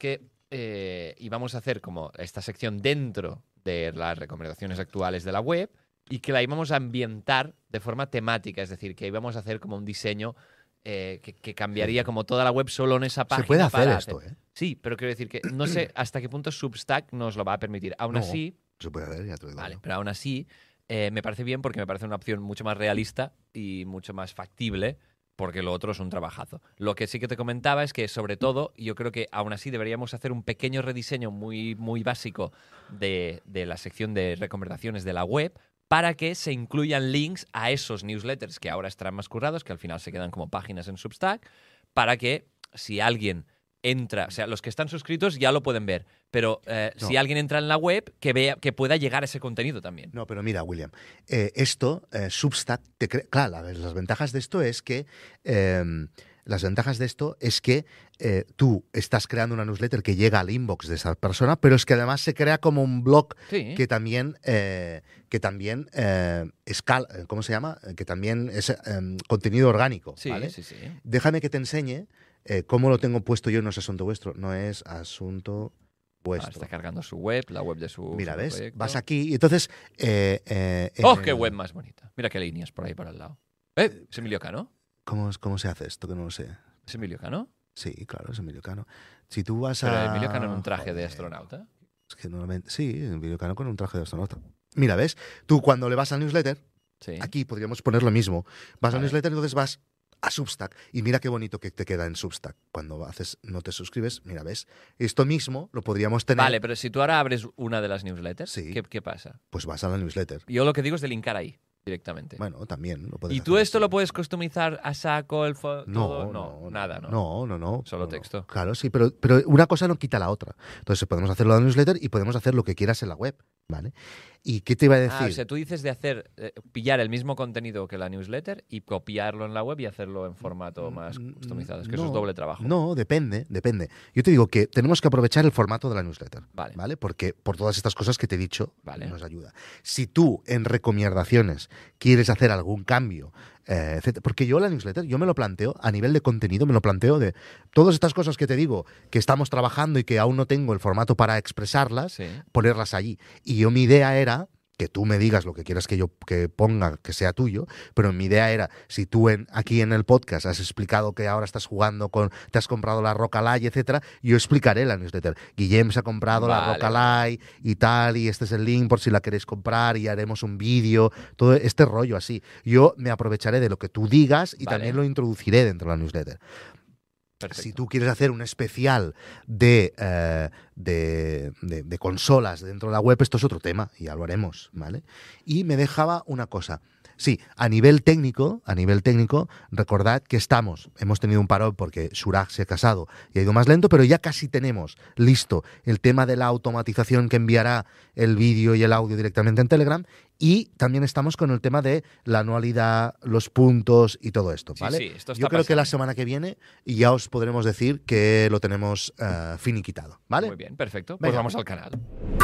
eh, y vamos a hacer como esta sección dentro de las recomendaciones actuales de la web y que la íbamos a ambientar de forma temática, es decir, que íbamos a hacer como un diseño eh, que, que cambiaría Sí. como toda la web solo en esa página. Se puede hacer para esto, ¿eh? Sí, pero quiero decir que no sé hasta qué punto Substack nos lo va a permitir. Aún No. así, Se puede hacer, ya te lo digo. vale, pero aún así eh, me parece bien porque me parece una opción mucho más realista y mucho más factible, porque lo otro es un trabajazo. Lo que sí que te comentaba es que, sobre todo, yo creo que aún así deberíamos hacer un pequeño rediseño muy, muy básico de, de la sección de recomendaciones de la web para que se incluyan links a esos newsletters que ahora estarán más currados, que al final se quedan como páginas en Substack, para que si alguien entra, o sea, los que están suscritos ya lo pueden ver, pero eh, No. si alguien entra en la web, que vea, que pueda llegar a ese contenido también. No, pero mira, William, eh, esto, eh, Substack, te cre- claro, la- las ventajas de esto es que eh, las ventajas de esto es que eh, tú estás creando una newsletter que llega al inbox de esa persona, pero es que además se crea como un blog Sí. que también eh, que también eh, escala, eh, ¿cómo se llama? Eh, Que también es eh, contenido orgánico, Sí, ¿vale? sí, sí. Déjame que te enseñe eh, cómo lo tengo puesto yo, no es asunto vuestro, no es asunto Ah, vuestro. está cargando su web, la web de su Mira, su ¿ves? proyecto. Vas aquí y entonces... eh, eh, en ¡Oh, qué el- web más bonita! Mira qué líneas por ahí por al lado. ¿Eh? ¿Es Emilio Cano? ¿Cómo, es- ¿Cómo se hace esto? Que no lo sé. ¿Es Emilio Cano? Sí, claro, es Emilio Cano. Si tú vas Pero a... Emilio Cano en un traje de Joder, astronauta. Es que normalmente... Sí, Emilio Cano con un traje de astronauta. Mira, ¿ves? Tú cuando le vas al newsletter, Sí. aquí podríamos poner lo mismo. Vas al Vale. newsletter, entonces vas a Substack. Y mira qué bonito que te queda en Substack. Cuando haces, no te suscribes, mira, ¿ves? Esto mismo lo podríamos tener... Vale, pero si tú ahora abres una de las newsletters, Sí. ¿qué, qué pasa? Pues vas a la newsletter. Yo lo que digo es de linkar ahí, directamente. Bueno, también lo puedes ¿Y tú hacer esto así. lo puedes customizar a saco, el fo- No, todo? no, nada, ¿no? No, no, no. Solo no, no. texto. Claro, sí, pero, pero una cosa no quita la otra. Entonces podemos hacerlo en la newsletter y podemos hacer lo que quieras en la web, ¿vale? ¿Y qué te iba a decir? Ah, o sea, tú dices de hacer, eh, pillar el mismo contenido que la newsletter y copiarlo en la web y hacerlo en formato más Mm, customizado. Es que no, eso es doble trabajo. No, depende, depende. Yo te digo que tenemos que aprovechar el formato de la newsletter, Vale. ¿vale? Porque por todas estas cosas que te he dicho, Vale. nos ayuda. Si tú en recomendaciones quieres hacer algún cambio, eh, etcétera, porque yo la newsletter, yo me lo planteo a nivel de contenido, me lo planteo de todas estas cosas que te digo, que estamos trabajando y que aún no tengo el formato para expresarlas, Sí. ponerlas allí. Y yo mi idea era que tú me digas lo que quieras que yo que ponga, que sea tuyo, pero mi idea era, si tú en, aquí en el podcast has explicado que ahora estás jugando con, te has comprado la Roca-Lay, etcétera, yo explicaré la newsletter. Guillem se ha comprado la Vale, Roca-Lay y tal, y este es el link por si la queréis comprar y haremos un vídeo, todo este rollo así. Yo me aprovecharé de lo que tú digas y Vale. también lo introduciré dentro de la newsletter. Perfecto. Si tú quieres hacer un especial de, eh, de, de- de consolas dentro de la web, esto es otro tema, y ya lo haremos, ¿vale? Y me dejaba una cosa. Sí, a nivel técnico, a nivel técnico, recordad que estamos, hemos tenido un parón porque Suraj se ha casado y ha ido más lento, pero ya casi tenemos listo el tema de la automatización que enviará el vídeo y el audio directamente en Telegram, y también estamos con el tema de la anualidad, los puntos y todo esto, Sí, ¿vale? sí, esto está Yo creo que la pasando. semana que viene ya os podremos decir que lo tenemos eh, finiquitado, ¿vale? Muy bien, perfecto. Pues Venga. vamos al canal.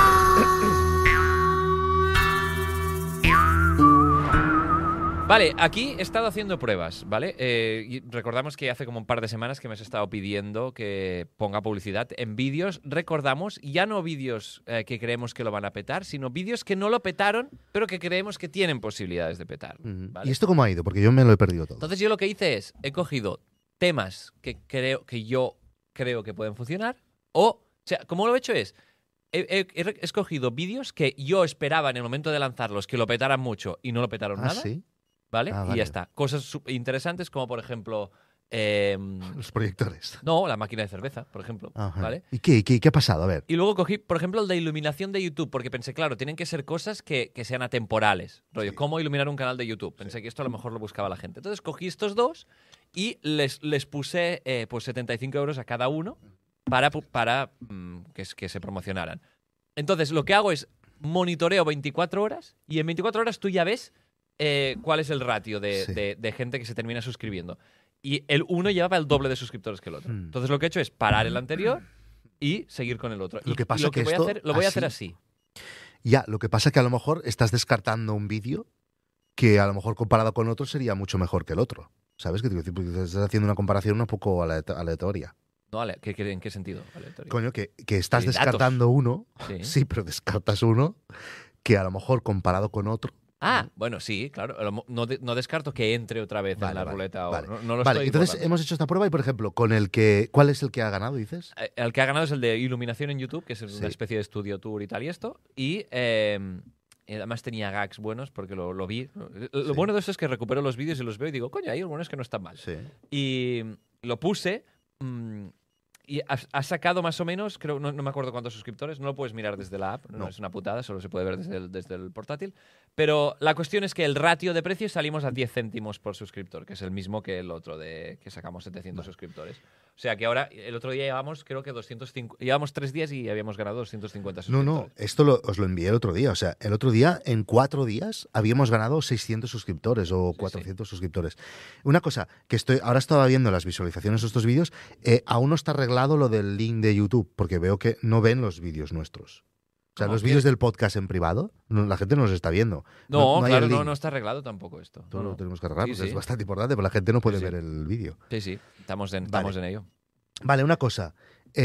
Vale, aquí he estado haciendo pruebas, ¿vale? Eh, y recordamos que hace como un par de semanas que me has estado pidiendo que ponga publicidad en vídeos. Recordamos, ya no vídeos eh, que creemos que lo van a petar, sino vídeos que no lo petaron, pero que creemos que tienen posibilidades de petar. Ujú. ¿vale? ¿Y esto cómo ha ido? Porque yo me lo he perdido todo. Entonces yo lo que hice es, he cogido temas que creo que yo creo que pueden funcionar, o, o sea, como lo he hecho es, he, he- he re- escogido vídeos que yo esperaba en el momento de lanzarlos que lo petaran mucho y no lo petaron Ah, nada, sí, ¿vale? Ah, Y vale. ya está. Cosas su- interesantes como, por ejemplo, em, los proyectores. no, la máquina de cerveza, por ejemplo, Ajá. ¿vale? ¿Y qué, y qué, qué ha pasado? A ver. Y luego cogí, por ejemplo, el de iluminación de YouTube, porque pensé, claro, tienen que ser cosas que, que sean atemporales. Rollo, Sí. ¿cómo iluminar un canal de YouTube? Pensé que esto a lo mejor lo buscaba la gente. Entonces cogí estos dos y les, les puse eh, pues setenta y cinco euros a cada uno para, pu- para mm, que, s- que se promocionaran. Entonces, lo que hago es monitoreo veinticuatro horas y en veinticuatro horas tú ya ves eh, cuál es el ratio de, Sí. de- de gente que se termina suscribiendo. Y el uno llevaba el doble de suscriptores que el otro. Hmm. Entonces, lo que he hecho es parar el anterior y seguir con el otro. Lo Y que pasa lo que voy a esto hacer, lo voy a hacer así. Ya, lo que pasa es que a lo mejor estás descartando un vídeo que a lo mejor comparado con otro sería mucho mejor que el otro. ¿Sabes qué te quiero decir? Porque estás haciendo una comparación un poco ale- aleatoria. No, ale- ¿qué, qué- ¿En qué sentido? Aleatorio. Coño, que, que estás Y datos. descartando uno. Sí. Sí, pero descartas uno que a lo mejor comparado con otro. Ah, bueno, sí, claro. A lo mo- No, de- no descarto que entre otra vez Vale, en la vale, ruleta. O, vale. no, no lo Vale, estoy entonces borrando. hemos hecho esta prueba y, por ejemplo, con el que. ¿Cuál es el que ha ganado, dices? Eh, El que ha ganado es el de Iluminación en YouTube, que es Sí. una especie de estudio tour y tal y esto. Y eh, además tenía gags buenos porque lo, lo vi. Lo Sí. bueno de eso es que recupero los vídeos y los veo y digo, coño, hay algunos que no están mal. Sí. Y lo puse mm, y ha, ha sacado más o menos, creo, no, no me acuerdo cuántos suscriptores, no lo puedes mirar desde la app, no, No. es una putada, solo se puede ver desde el, desde el portátil. Pero la cuestión es que el ratio de precios salimos a diez céntimos por suscriptor, que es el mismo que el otro de que sacamos setecientos suscriptores. O sea que ahora, el otro día llevamos, creo que doscientos cincuenta, llevamos tres días y habíamos ganado doscientos cincuenta No, suscriptores. no, esto lo- os lo envié el otro día. O sea, el otro día, en cuatro días, habíamos ganado seiscientos suscriptores o Sí, cuatrocientos suscriptores. Una cosa que estoy, ahora estaba viendo las visualizaciones de estos vídeos, eh, aún no está arreglado lo del link de YouTube, porque veo que no ven los vídeos nuestros. O sea, ¿Cómo? los ¿Qué? vídeos del podcast en privado, no- la gente no los está viendo. No, hay claro, el no, link. no está arreglado tampoco esto. Esto No, lo no. tenemos que arreglar Sí, porque sí. es bastante importante, pero la gente no puede Sí, sí. ver el vídeo. Sí, sí, estamos en, Vale. estamos en ello. Vale, una cosa.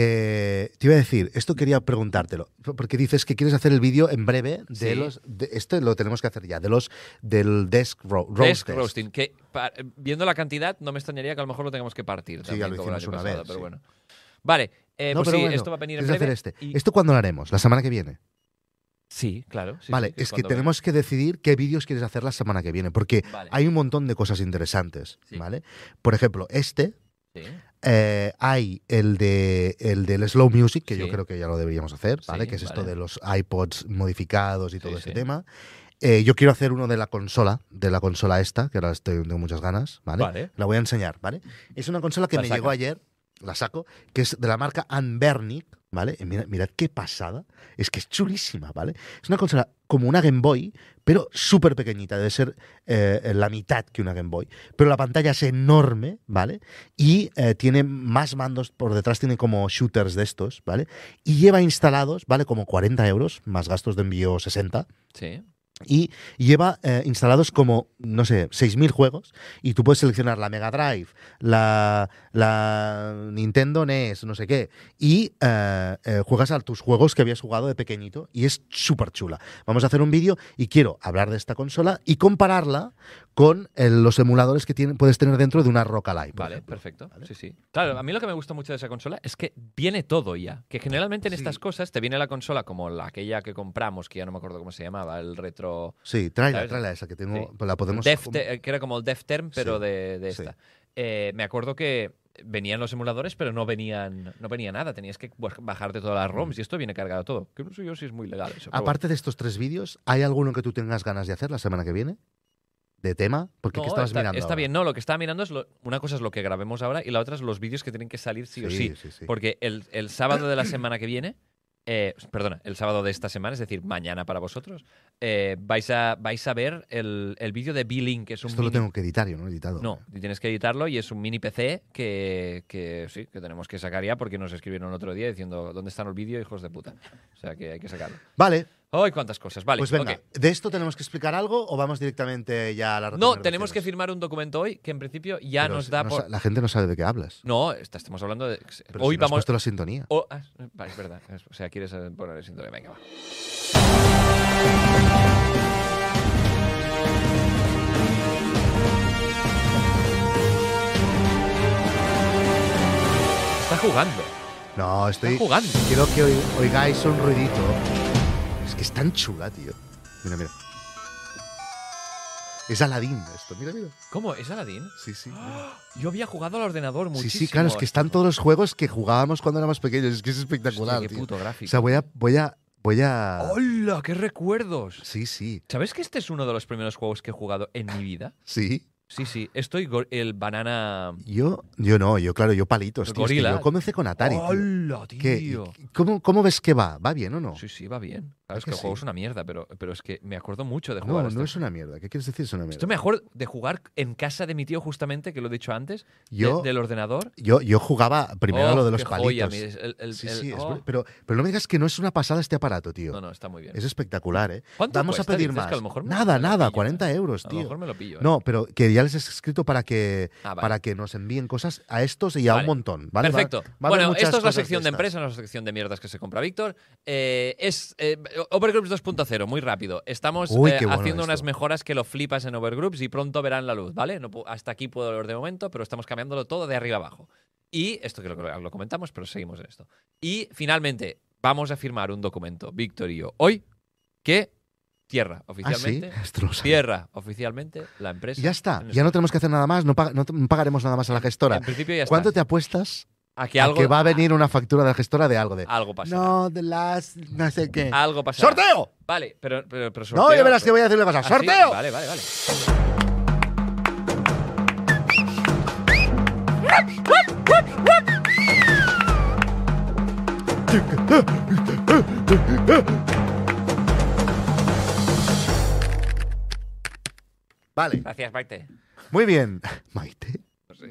Eh, te iba a decir, esto quería preguntártelo, porque dices que quieres hacer el vídeo en breve de Sí. los. De, este lo tenemos que hacer ya, de los del desk ro- roast Desk test. roasting, que pa- viendo la cantidad no me extrañaría que a lo mejor lo tengamos que partir. Sí, también, ya lo como el hicimos año una pasado, vez, pero sí. bueno. Vale, eh, No, pues pero sí, bueno, esto va a venir en quieres breve. hacer este. y- ¿Esto cuándo lo haremos? ¿La semana que viene? Sí, claro. sí, vale, sí, es que cuando tenemos que decidir qué vídeos quieres hacer la semana que viene, porque Vale. hay un montón de cosas interesantes, Sí. ¿vale? Por ejemplo, este, venga. Sí. eh, hay el de el del slow music, que yo Sí. creo que ya lo deberíamos hacer, ¿vale? Sí, Que es esto vale. de los iPods modificados y todo Sí, ese sí. tema. Eh, yo quiero hacer uno de la consola, de la consola esta, que ahora estoy, tengo muchas ganas, ¿vale? Vale. La voy a enseñar, ¿vale? Es una consola que La me saca. llegó ayer, la saco, que es de la marca Anbernic, ¿vale? Y mira- mirad qué pasada, es que es chulísima, ¿vale? Es una consola como una Game Boy, pero súper pequeñita, debe ser eh, la mitad que una Game Boy, pero la pantalla es enorme, ¿vale? Y eh, tiene más mandos, por detrás tiene como shooters de estos, ¿vale? Y lleva instalados, ¿vale? Como cuarenta euros, más gastos de envío sesenta, Sí. y lleva eh, instalados como, no sé, seis mil juegos y tú puedes seleccionar la Mega Drive, la, la Nintendo N E S, no sé qué, y eh, eh, juegas a tus juegos que habías jugado de pequeñito y es súper chula. Vamos a hacer un vídeo y quiero hablar de esta consola y compararla con eh, los emuladores que tiene- puedes tener dentro de una Rock Ally, por Vale, ejemplo. perfecto. ¿Vale? Sí, sí. Claro, a mí lo que me gusta mucho de esa consola es que viene todo ya. Que generalmente en Sí. estas cosas te viene la consola como la, aquella que compramos, que ya no me acuerdo cómo se llamaba, el retro. Sí, tráela, ¿Sabes? tráela esa que tengo, Sí. pues la podemos... Def- eh, que era como el Defterm, pero Sí, de, de sí. esta. Eh, me acuerdo que venían los emuladores, pero no venían no venía nada. Tenías que pues, bajarte todas las ROMs y esto viene cargado todo. Que no sé yo si es muy legal eso. pero Aparte de estos tres vídeos, ¿hay alguno que tú tengas ganas de hacer la semana que viene? ¿De tema? Porque No, ¿qué estabas está, mirando está ahora? bien, no, lo que estaba mirando es lo- una cosa es lo que grabemos ahora y la otra es los vídeos que tienen que salir sí, o sí. sí, sí. Porque el, el sábado de la semana que viene, eh, perdona, el sábado de esta semana, es decir, mañana para vosotros, eh, vais, a, vais a ver el, el vídeo de B-Link, que es un Esto lo mini- tengo que editar, yo no lo he editado. No, y tienes que editarlo y es un mini P C que, que sí, que tenemos que sacar ya porque nos escribieron otro día diciendo ¿dónde están el vídeo, hijos de puta? O sea que hay que sacarlo. Vale, ¡Ay, cuántas cosas! Vale, pues venga. ok. ¿De esto tenemos que explicar algo o vamos directamente ya a la No, tenemos que firmar un documento hoy que en principio ya Pero nos si da no por... sa- La gente no sabe de qué hablas. No, esta- estamos hablando de... Pero hoy si no has vamos... puesto la sintonía. Oh, ah, vale, es verdad. Es- O sea, quieres eh, poner el síndrome. Venga, va. Está jugando. No, Está estoy. jugando. Quiero que oi- oigáis un ruidito. Es que es tan chula, tío. Mira, mira. Es Aladdin esto, mira, mira. ¿Cómo? ¿Es Aladdin? Sí, sí. mira. Yo había jugado al ordenador Sí, muchísimo. sí, claro, es que están todos los juegos que jugábamos cuando éramos pequeños. Es que es espectacular, Hostia, qué tío. puto O gráfico. sea, voy a. Voy a. Voy a. ¡Hola! ¡Qué recuerdos! Sí, sí. ¿Sabes que este es uno de los primeros juegos que he jugado en mi vida? Sí. Sí, sí. Estoy go- el banana... Yo, yo no, yo claro, yo palitos, El tío. Es que gorila. yo comencé con Atari. tío. ¡Hola, ¿Qué- tío! ¿Cómo, ¿Cómo ves que va? ¿Va bien o no? Sí, sí, va bien. Claro, es que que el juego sí? es una mierda, pero, pero es que me acuerdo mucho de No, jugar. a no este es una mierda. ¿Qué quieres decir es una mierda? Esto me acuerdo de jugar en casa de mi tío, justamente, que lo he dicho antes, de- Yo- del ordenador. Yo, yo jugaba primero Oh, lo de los qué joya, palitos. mi- el- el- sí, el- sí, es oh. bru- pero, pero no me digas que no es una pasada este aparato, tío. No, no, está muy bien. Es espectacular, ¿eh? ¿Cuánto Vamos cuesta? a pedir Dices más. que a lo mejor me- nada, me lo nada, pillo, cuarenta ¿eh? euros, A lo tío. mejor me lo pillo. ¿eh? No, pero que ya les he escrito para que, Ah, vale. para que nos envíen cosas a estos y a Vale. un montón. ¿vale? Perfecto. Va- va a haber bueno, muchas esto es la cosas sección de estas. empresa, no es la sección de mierdas que se compra Víctor. Eh, es eh, Overgroups dos punto cero, muy rápido. Estamos Uy, eh, qué bueno haciendo esto. unas mejoras que lo flipas en Overgroups y pronto verán la luz, ¿vale? No pu- hasta aquí puedo ver de momento, pero estamos cambiándolo todo de arriba abajo. Y esto que lo, lo comentamos, pero seguimos en esto. Y finalmente, vamos a firmar un documento, Víctor y yo, hoy, que cierra Ah, sí, oficialmente. esto lo sabía. Cierra oficialmente la empresa. Y ya está, en ya no tenemos que hacer nada más, no, pag- no t- no pagaremos nada más a la gestora. En principio ya está. ¿Cuánto te apuestas A que a algo, que va a venir una factura de la gestora de algo? De, algo pasará. no, de las... no sé qué. Algo pasará. ¡Sorteo! Vale, pero, pero, pero No, sorteo- ya verás que voy a decir una cosa. ¿Ah, sí? ¡Sorteo! Vale, vale, vale. Vale, Gracias, Maite. muy bien. Maite. No sé.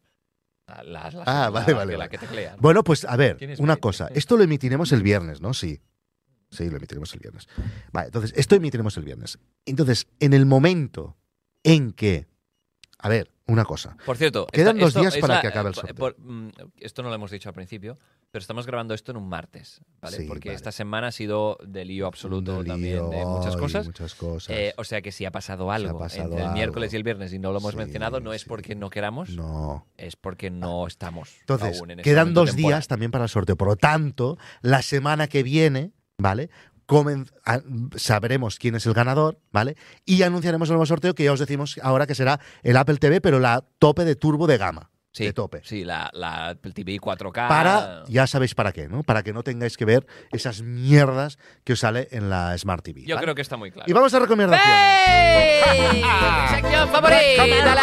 La, la- la- Ah, la- vale, la vale, que- la vale. que teclea. Bueno, pues a ver, ¿Quién es una Maite? cosa. Sí. Esto lo emitiremos el viernes, ¿no? Sí. Sí, lo emitiremos el viernes. Vale, entonces, esto emitiremos el viernes. Entonces, en el momento en que... A ver, una cosa. Por cierto, Quedan esta- dos esto días es para la- que acabe el eh, sorteo. por- mm, esto no lo hemos dicho al principio, pero estamos grabando esto en un martes, ¿vale? Sí, Porque vale. esta semana ha sido de lío absoluto De también de lío muchas y cosas. muchas cosas. Eh, o sea que si ha pasado algo pasado entre el miércoles algo. y el viernes y no lo hemos Sí, mencionado, no es sí. porque no queramos, No. es porque no estamos Entonces, aún en ese quedan momento dos temporal. días también para el sorteo. Por lo tanto, la semana que viene, ¿vale? Comen- a- sabremos quién es el ganador, ¿vale? Y anunciaremos el nuevo sorteo que ya os decimos ahora que será el Apple T V, pero la tope de turbo de gama. Sí, de tope. Sí, la, la Apple T V cuatro K. Para, ya sabéis para qué, ¿no? Para que no tengáis que ver esas mierdas que os sale en la Smart T V. Yo ¿vale? creo que está muy claro. Y vamos a recomendaciones. ¡Ey! Sección favorita,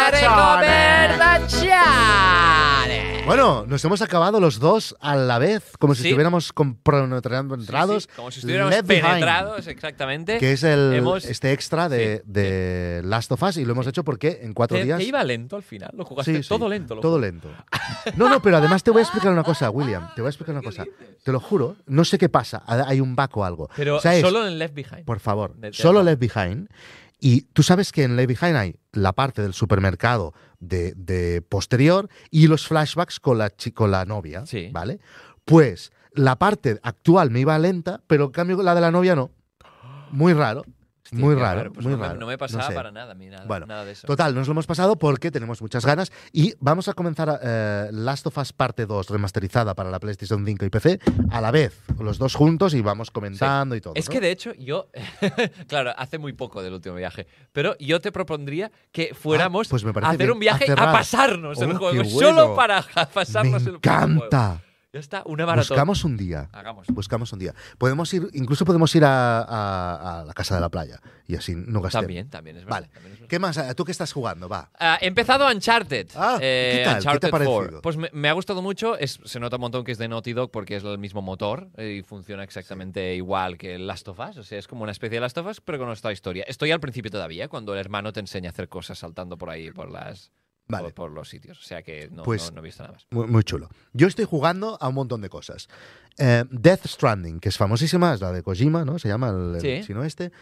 la recomendación. Bueno, nos hemos acabado los dos a la vez, como si Sí. estuviéramos compenetrados, Sí, sí, como si estuviéramos Left Behind, penetrados, exactamente. que es el, Hemos- este extra de, Sí, de Last of Us, y lo hemos hecho porque en cuatro que, días... que iba lento al final, lo jugaste Sí, sí, todo lento. Lo todo jugaste. lento. No, no, pero además te voy a explicar una cosa, William. Te voy a explicar una cosa. Te lo juro, no sé qué pasa. Hay un bug o algo. Pero O sea, es- solo en Left Behind. Por favor, De- de- solo Left Behind. Y tú sabes que en Left Behind hay la parte del supermercado de, de posterior y los flashbacks con la, chi- con la novia, Sí. ¿vale? Pues la parte actual me iba lenta, pero en cambio la de la novia no. Muy raro. Hostia, muy qué raro, pues muy no, me- raro. no me pasaba sé. para nada, a mí nada, Bueno, nada de eso. Total, nos lo hemos pasado porque tenemos muchas ganas y vamos a comenzar eh, Last of Us parte dos remasterizada para la PlayStation cinco y P C a la vez, los dos juntos y vamos comentando y todo. Es ¿no? que de hecho yo, claro, hace muy poco del último viaje, pero yo te propondría que fuéramos Ah, pues me a parece hacer bien, un viaje a cerrar. a pasarnos el Oh, juego, qué solo bueno. para pasarnos Me el puto juego. encanta. Ya está, una maratón. Buscamos un día. Hagamos. Buscamos un día. Podemos ir, incluso podemos ir a, a- a la casa de la playa y así no gastemos. También, también es verdad. Vale. también es verdad. ¿Qué más? ¿Tú qué estás jugando? Va. Ah, he empezado Uncharted. Ah, eh, ¿qué tal? ¿Qué te ha Uncharted parecido? cuatro. Pues me, me ha gustado mucho. Es, se nota un montón que es de Naughty Dog porque es el mismo motor eh, y funciona exactamente igual que el Last of Us. O sea, es como una especie de Last of Us, pero con nuestra historia. Estoy al principio todavía, cuando el hermano te enseña a hacer cosas saltando por ahí, por las Vale. por, por los sitios. O sea que no, Pues- no, no he visto nada más. Muy, muy chulo. Yo estoy jugando a un montón de cosas. Eh, Death Stranding, que es famosísima, es la de Kojima, ¿no? Se llama el, el Sí. chino este.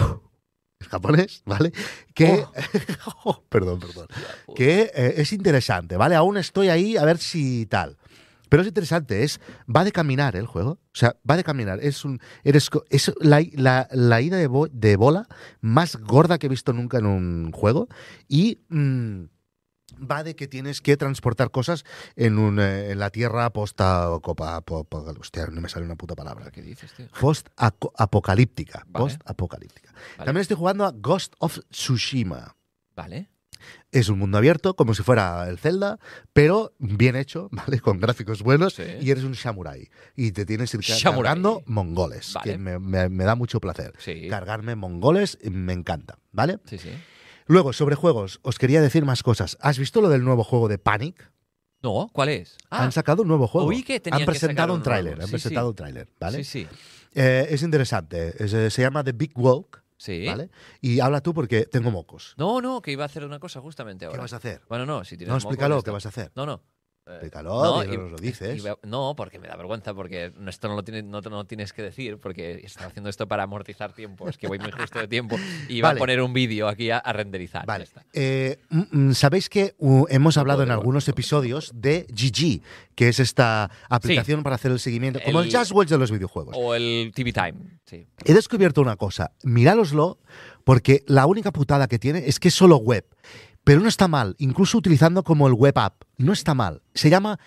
Es japonés, ¿vale? Que. Oh, perdón, perdón. Que eh, es interesante, ¿vale? Aún estoy ahí a ver si tal. Pero es interesante, es va de caminar ¿eh, el juego. O sea, va de caminar. Es un eres co- es la, la, la ida de, bo- de bola más gorda que he visto nunca en un juego. Y mm, va de que tienes que transportar cosas en, un, eh, en la tierra posta copa. Po, po- hostia, no me sale una puta palabra. ¿Qué dices, tío? Post-apocalíptica. Vale. Post-apocalíptica. Vale. También estoy jugando a Ghost of Tsushima. Vale. Es un mundo abierto, como si fuera el Zelda, pero bien hecho, ¿vale? Con gráficos buenos, Sí. y eres un samurái. Y te tienes que ir ca- Samurái. cargando mongoles, Vale. que me, me- me da mucho placer. Sí. Cargarme mongoles me encanta, ¿vale? Sí, sí. Luego, sobre juegos, os quería decir más cosas. ¿Has visto lo del nuevo juego de Panic? No, ¿cuál es? Ah, Han sacado un nuevo juego. oí que tenían Han que presentado sacar un uno tráiler, nuevo. han Sí, presentado sí. un tráiler, ¿vale? Sí, sí. Eh, es interesante, es, eh, se llama The Big Walk, Sí. ¿vale? Y habla tú porque tengo mocos. No, no, que iba a hacer una cosa justamente ¿Qué ahora. vas a hacer? Bueno, no, si tienes No, moco, explícalo, ya ¿qué está. vas a hacer? No, no. Explícalo, no, y y- nos lo dices. y veo- no, porque me da vergüenza, porque no- esto no lo tienes, no, te lo tienes que decir, porque estaba haciendo esto para amortizar tiempo. Es que voy muy justo de tiempo y va Vale. a poner un vídeo aquí a, a renderizar. ya Vale. está. Eh, mm, mm, Sabéis que uh, hemos No hablado puedo en verlo, algunos no puedo. episodios de G G, que es esta aplicación para hacer el seguimiento, como el, El- Just Watch de los videojuegos. O el T V Time, sí. He descubierto una cosa, mirároslo, porque la única putada que tiene es que es solo web. Pero no está mal, incluso utilizando como el web app, no está mal. Se llama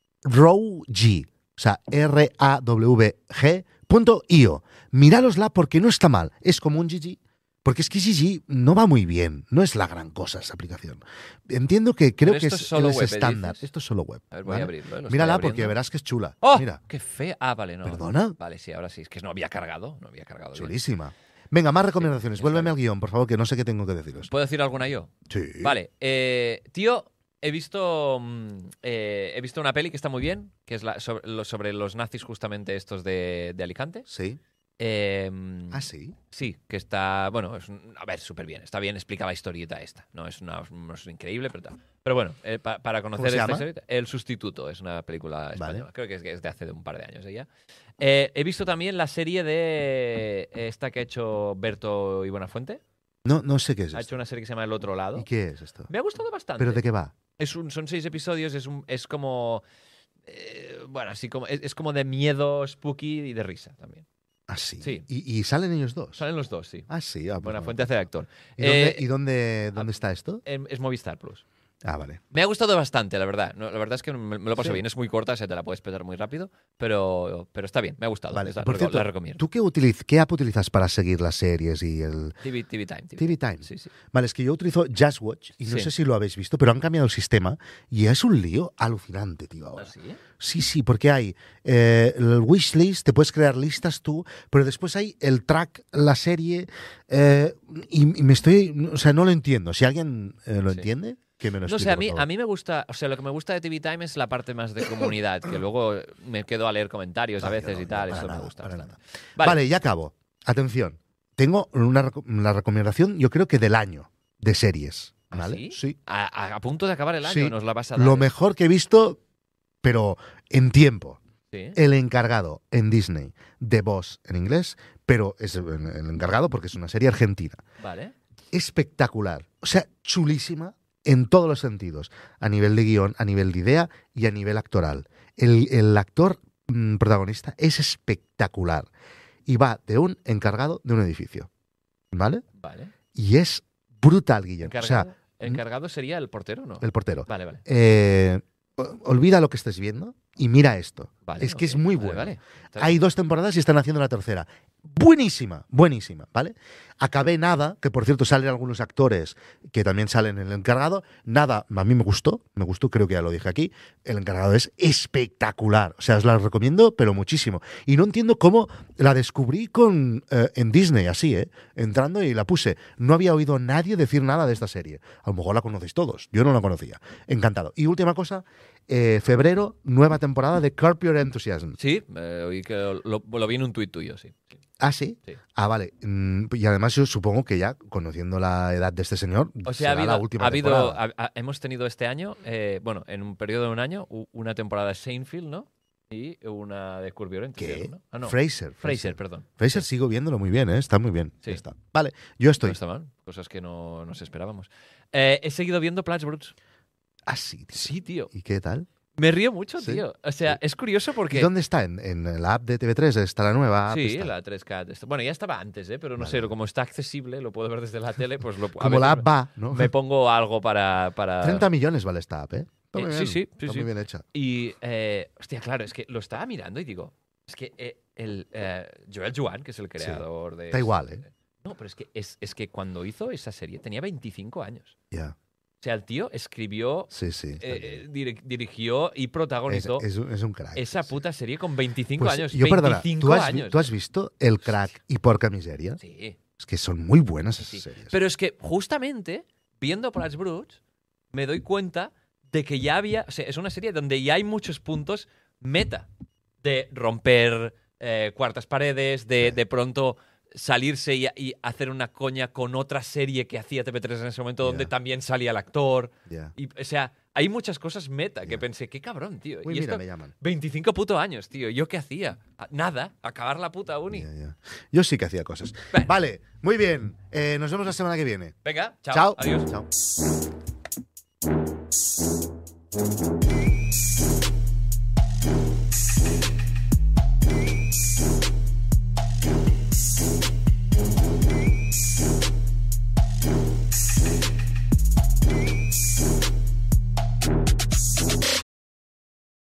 RawG, o sea, R A W G punto i o. Mirárosla porque no está mal, es como un G G. Porque es que G G no va muy bien, no es la gran cosa esa aplicación. Entiendo que creo Pero que esto es, es solo es web, estándar. dices. Esto es solo web. A ver, voy ¿vale? a abrirlo. ¿eh? Lo Mírala estoy porque abriendo. verás que es chula. ¡Oh! Mira, ¡Qué fea! Ah, vale, no. ¿Perdona? Vale, sí, ahora sí. Es que no había cargado. No había cargado. bien. Chulísima. Venga, más recomendaciones. está Vuélveme bien. al guión, por favor, que no sé qué tengo que deciros. ¿Puedo decir alguna yo? Sí. Vale. eh, tío, he visto, mm, eh, he visto una peli que está muy bien, que es la, sobre, lo- sobre los nazis justamente estos de, de Alicante. Sí. Eh, Ah, sí. Sí, que está, bueno, es un- a ver, súper bien. Está bien, explica la historieta esta. No es, una, no es increíble, pero tal. Pero bueno, eh, pa- para conocer ¿Cómo se esta llama? historieta, El Sustituto es una película española. Vale. Creo que es, que es de hace un par de años ella. Eh, he visto también la serie de esta que ha hecho Berto y Buenafuente. No, no sé qué es Ha esto. hecho una serie que se llama El Otro Lado. ¿Y qué es esto? Me ha gustado bastante. ¿Pero de qué va? Es un, son seis episodios, es, un, es como... eh, bueno, así como... Es, es como de miedo, spooky y de risa también. Ah, sí. Sí. ¿Y, y salen ellos dos? Salen los dos, sí. Ah, sí. Ah, pues Buenafuente hace de actor. ¿Y dónde, Eh, y dónde, dónde está esto? em, Es Movistar Plus. Ah, vale. Me ha gustado bastante, la verdad. No, la verdad es que me, me lo paso Sí. bien. Es muy corta, se te la puedes petar muy rápido, pero, pero está bien, me ha gustado. Vale. La, Por la- cierto, la recomiendo. ¿tú qué, utiliz qué app utilizas para seguir las series y el T V, T V Time. T V Time? Sí, sí. Vale, es que yo utilizo Just Watch y no Sí. sé si lo habéis visto, pero han cambiado el sistema y es un lío alucinante, tío, ahora. ¿Ah, sí? Sí, sí, porque hay eh, el wishlist, te puedes crear listas tú, pero después hay el track, la serie, eh, y, y me estoy, o sea, no lo entiendo. Si alguien eh, lo Sí. entiende, que me lo No explique, sé, a por mí, favor. a mí me gusta, o sea, lo que me gusta de T V Time es la parte más de comunidad, que luego me quedo a leer comentarios a Vale, veces no, y tal, no, para eso nada, me gusta. para bastante. nada. Vale, Vale, ya acabo. Atención, tengo una, reco- la recomendación, yo creo que del año, de series. ¿Ah, ¿Vale? sí? A, a- a punto de acabar el año Sí. nos la vas a dar. Lo ¿eh? mejor que he visto, pero en tiempo. Sí. El encargado en Disney de Boss en inglés, pero es el el encargado porque es una serie argentina. Vale. Espectacular. O sea, chulísima en todos los sentidos. A nivel de guión, a nivel de idea y a nivel actoral. El, el actor mm, protagonista es espectacular. Y va de un encargado de un edificio. ¿Vale? Vale. Y es brutal, Guillem. O Encargado, sea, ¿encargado sería el portero o no? el portero. Vale, vale. Eh, o- olvida lo que estés viendo y mira esto. Vale, es que ok, es muy vale, bueno. vale. Está Hay dos temporadas y están haciendo la tercera. Buenísima, buenísima, ¿vale? Acabé Nada, que por cierto salen algunos actores que también salen en el encargado. Nada, a mí me gustó, me gustó, creo que ya lo dije aquí. El encargado es espectacular. O sea, os la recomiendo, pero muchísimo. Y no entiendo cómo la descubrí con eh, en Disney, así, ¿eh? Entrando y la puse. No había oído a nadie decir nada de esta serie. A lo mejor la conocéis todos. Yo no la conocía. Encantado. Y última cosa, eh, febrero, nueva temporada de Curb Your Enthusiasm. Sí, eh, oí que lo, lo vi en un tuit tuyo, sí. sí. ¿Ah, sí? Sí. Ah, vale. Mm, Y además yo supongo que ya, conociendo la edad de este señor, O sea, ha será habido, la última ha habido temporada. ha- ha- hemos tenido este año, eh, bueno, en un periodo de un año, u- una temporada de Seinfeld, ¿no? Y una de Curb Your ¿Qué? Enthusiasm, ¿no? Ah, no. Fraser. Fraser, perdón. Fraser sigo viéndolo muy bien, ¿eh? Está muy bien. Sí. Ya está. Vale, yo estoy. No está mal, cosas que no nos esperábamos. Eh, he seguido viendo Plants Brutes. Ah, sí, tío. Sí, tío. ¿Y qué tal? Me río mucho, Sí. tío. O sea, Sí. es curioso porque... ¿Y dónde está? ¿En, en la app de T V tres? ¿Está la nueva app? Sí, Está. la tres K. Está- Bueno, ya estaba antes, ¿eh? Pero no Vale, sé, vale. como está accesible, lo puedo ver desde la tele, pues lo a Como la veces app va, ¿no? me pongo algo para... para... treinta millones vale esta app, ¿eh? Está Eh, muy sí, bien. sí, sí, Está sí. muy bien hecha. Y, eh, hostia, claro, es que lo estaba mirando y digo, es que eh, el eh, Joel Joan, que es el creador de... Está igual, ¿eh? No, pero es que, es, es que cuando hizo esa serie tenía veinticinco años. Ya. O sea, el tío escribió, Sí, sí. está eh, bien. dir- dirigió y es, protagonizó es un, es un crack. esa sí. puta serie con veinticinco Pues, años. yo, perdona, veinticinco ¿tú has, vi- años. ¿tú has visto El Crack y Porca Miseria? Sí, Es que son muy buenas esas sí. series. Pero es que justamente, viendo Plants Brutes, me doy cuenta de que ya había... O sea, es una serie donde ya hay muchos puntos meta. De romper eh, cuartas paredes, de, de pronto salirse y, y hacer una coña con otra serie que hacía T V tres en ese momento, donde Ya. también salía el actor. Ya. Y, o sea, hay muchas cosas meta que Ya. pensé, qué cabrón, tío. Uy, y mira, esto, me llaman. veinticinco putos años, tío. ¿Yo qué hacía? Ah, Nada, acabar la puta uni. Ya, ya. Yo sí que hacía cosas. Bueno. Vale, muy bien. Eh, nos vemos la semana que viene. Venga, chao. Chao. Adiós. Chao.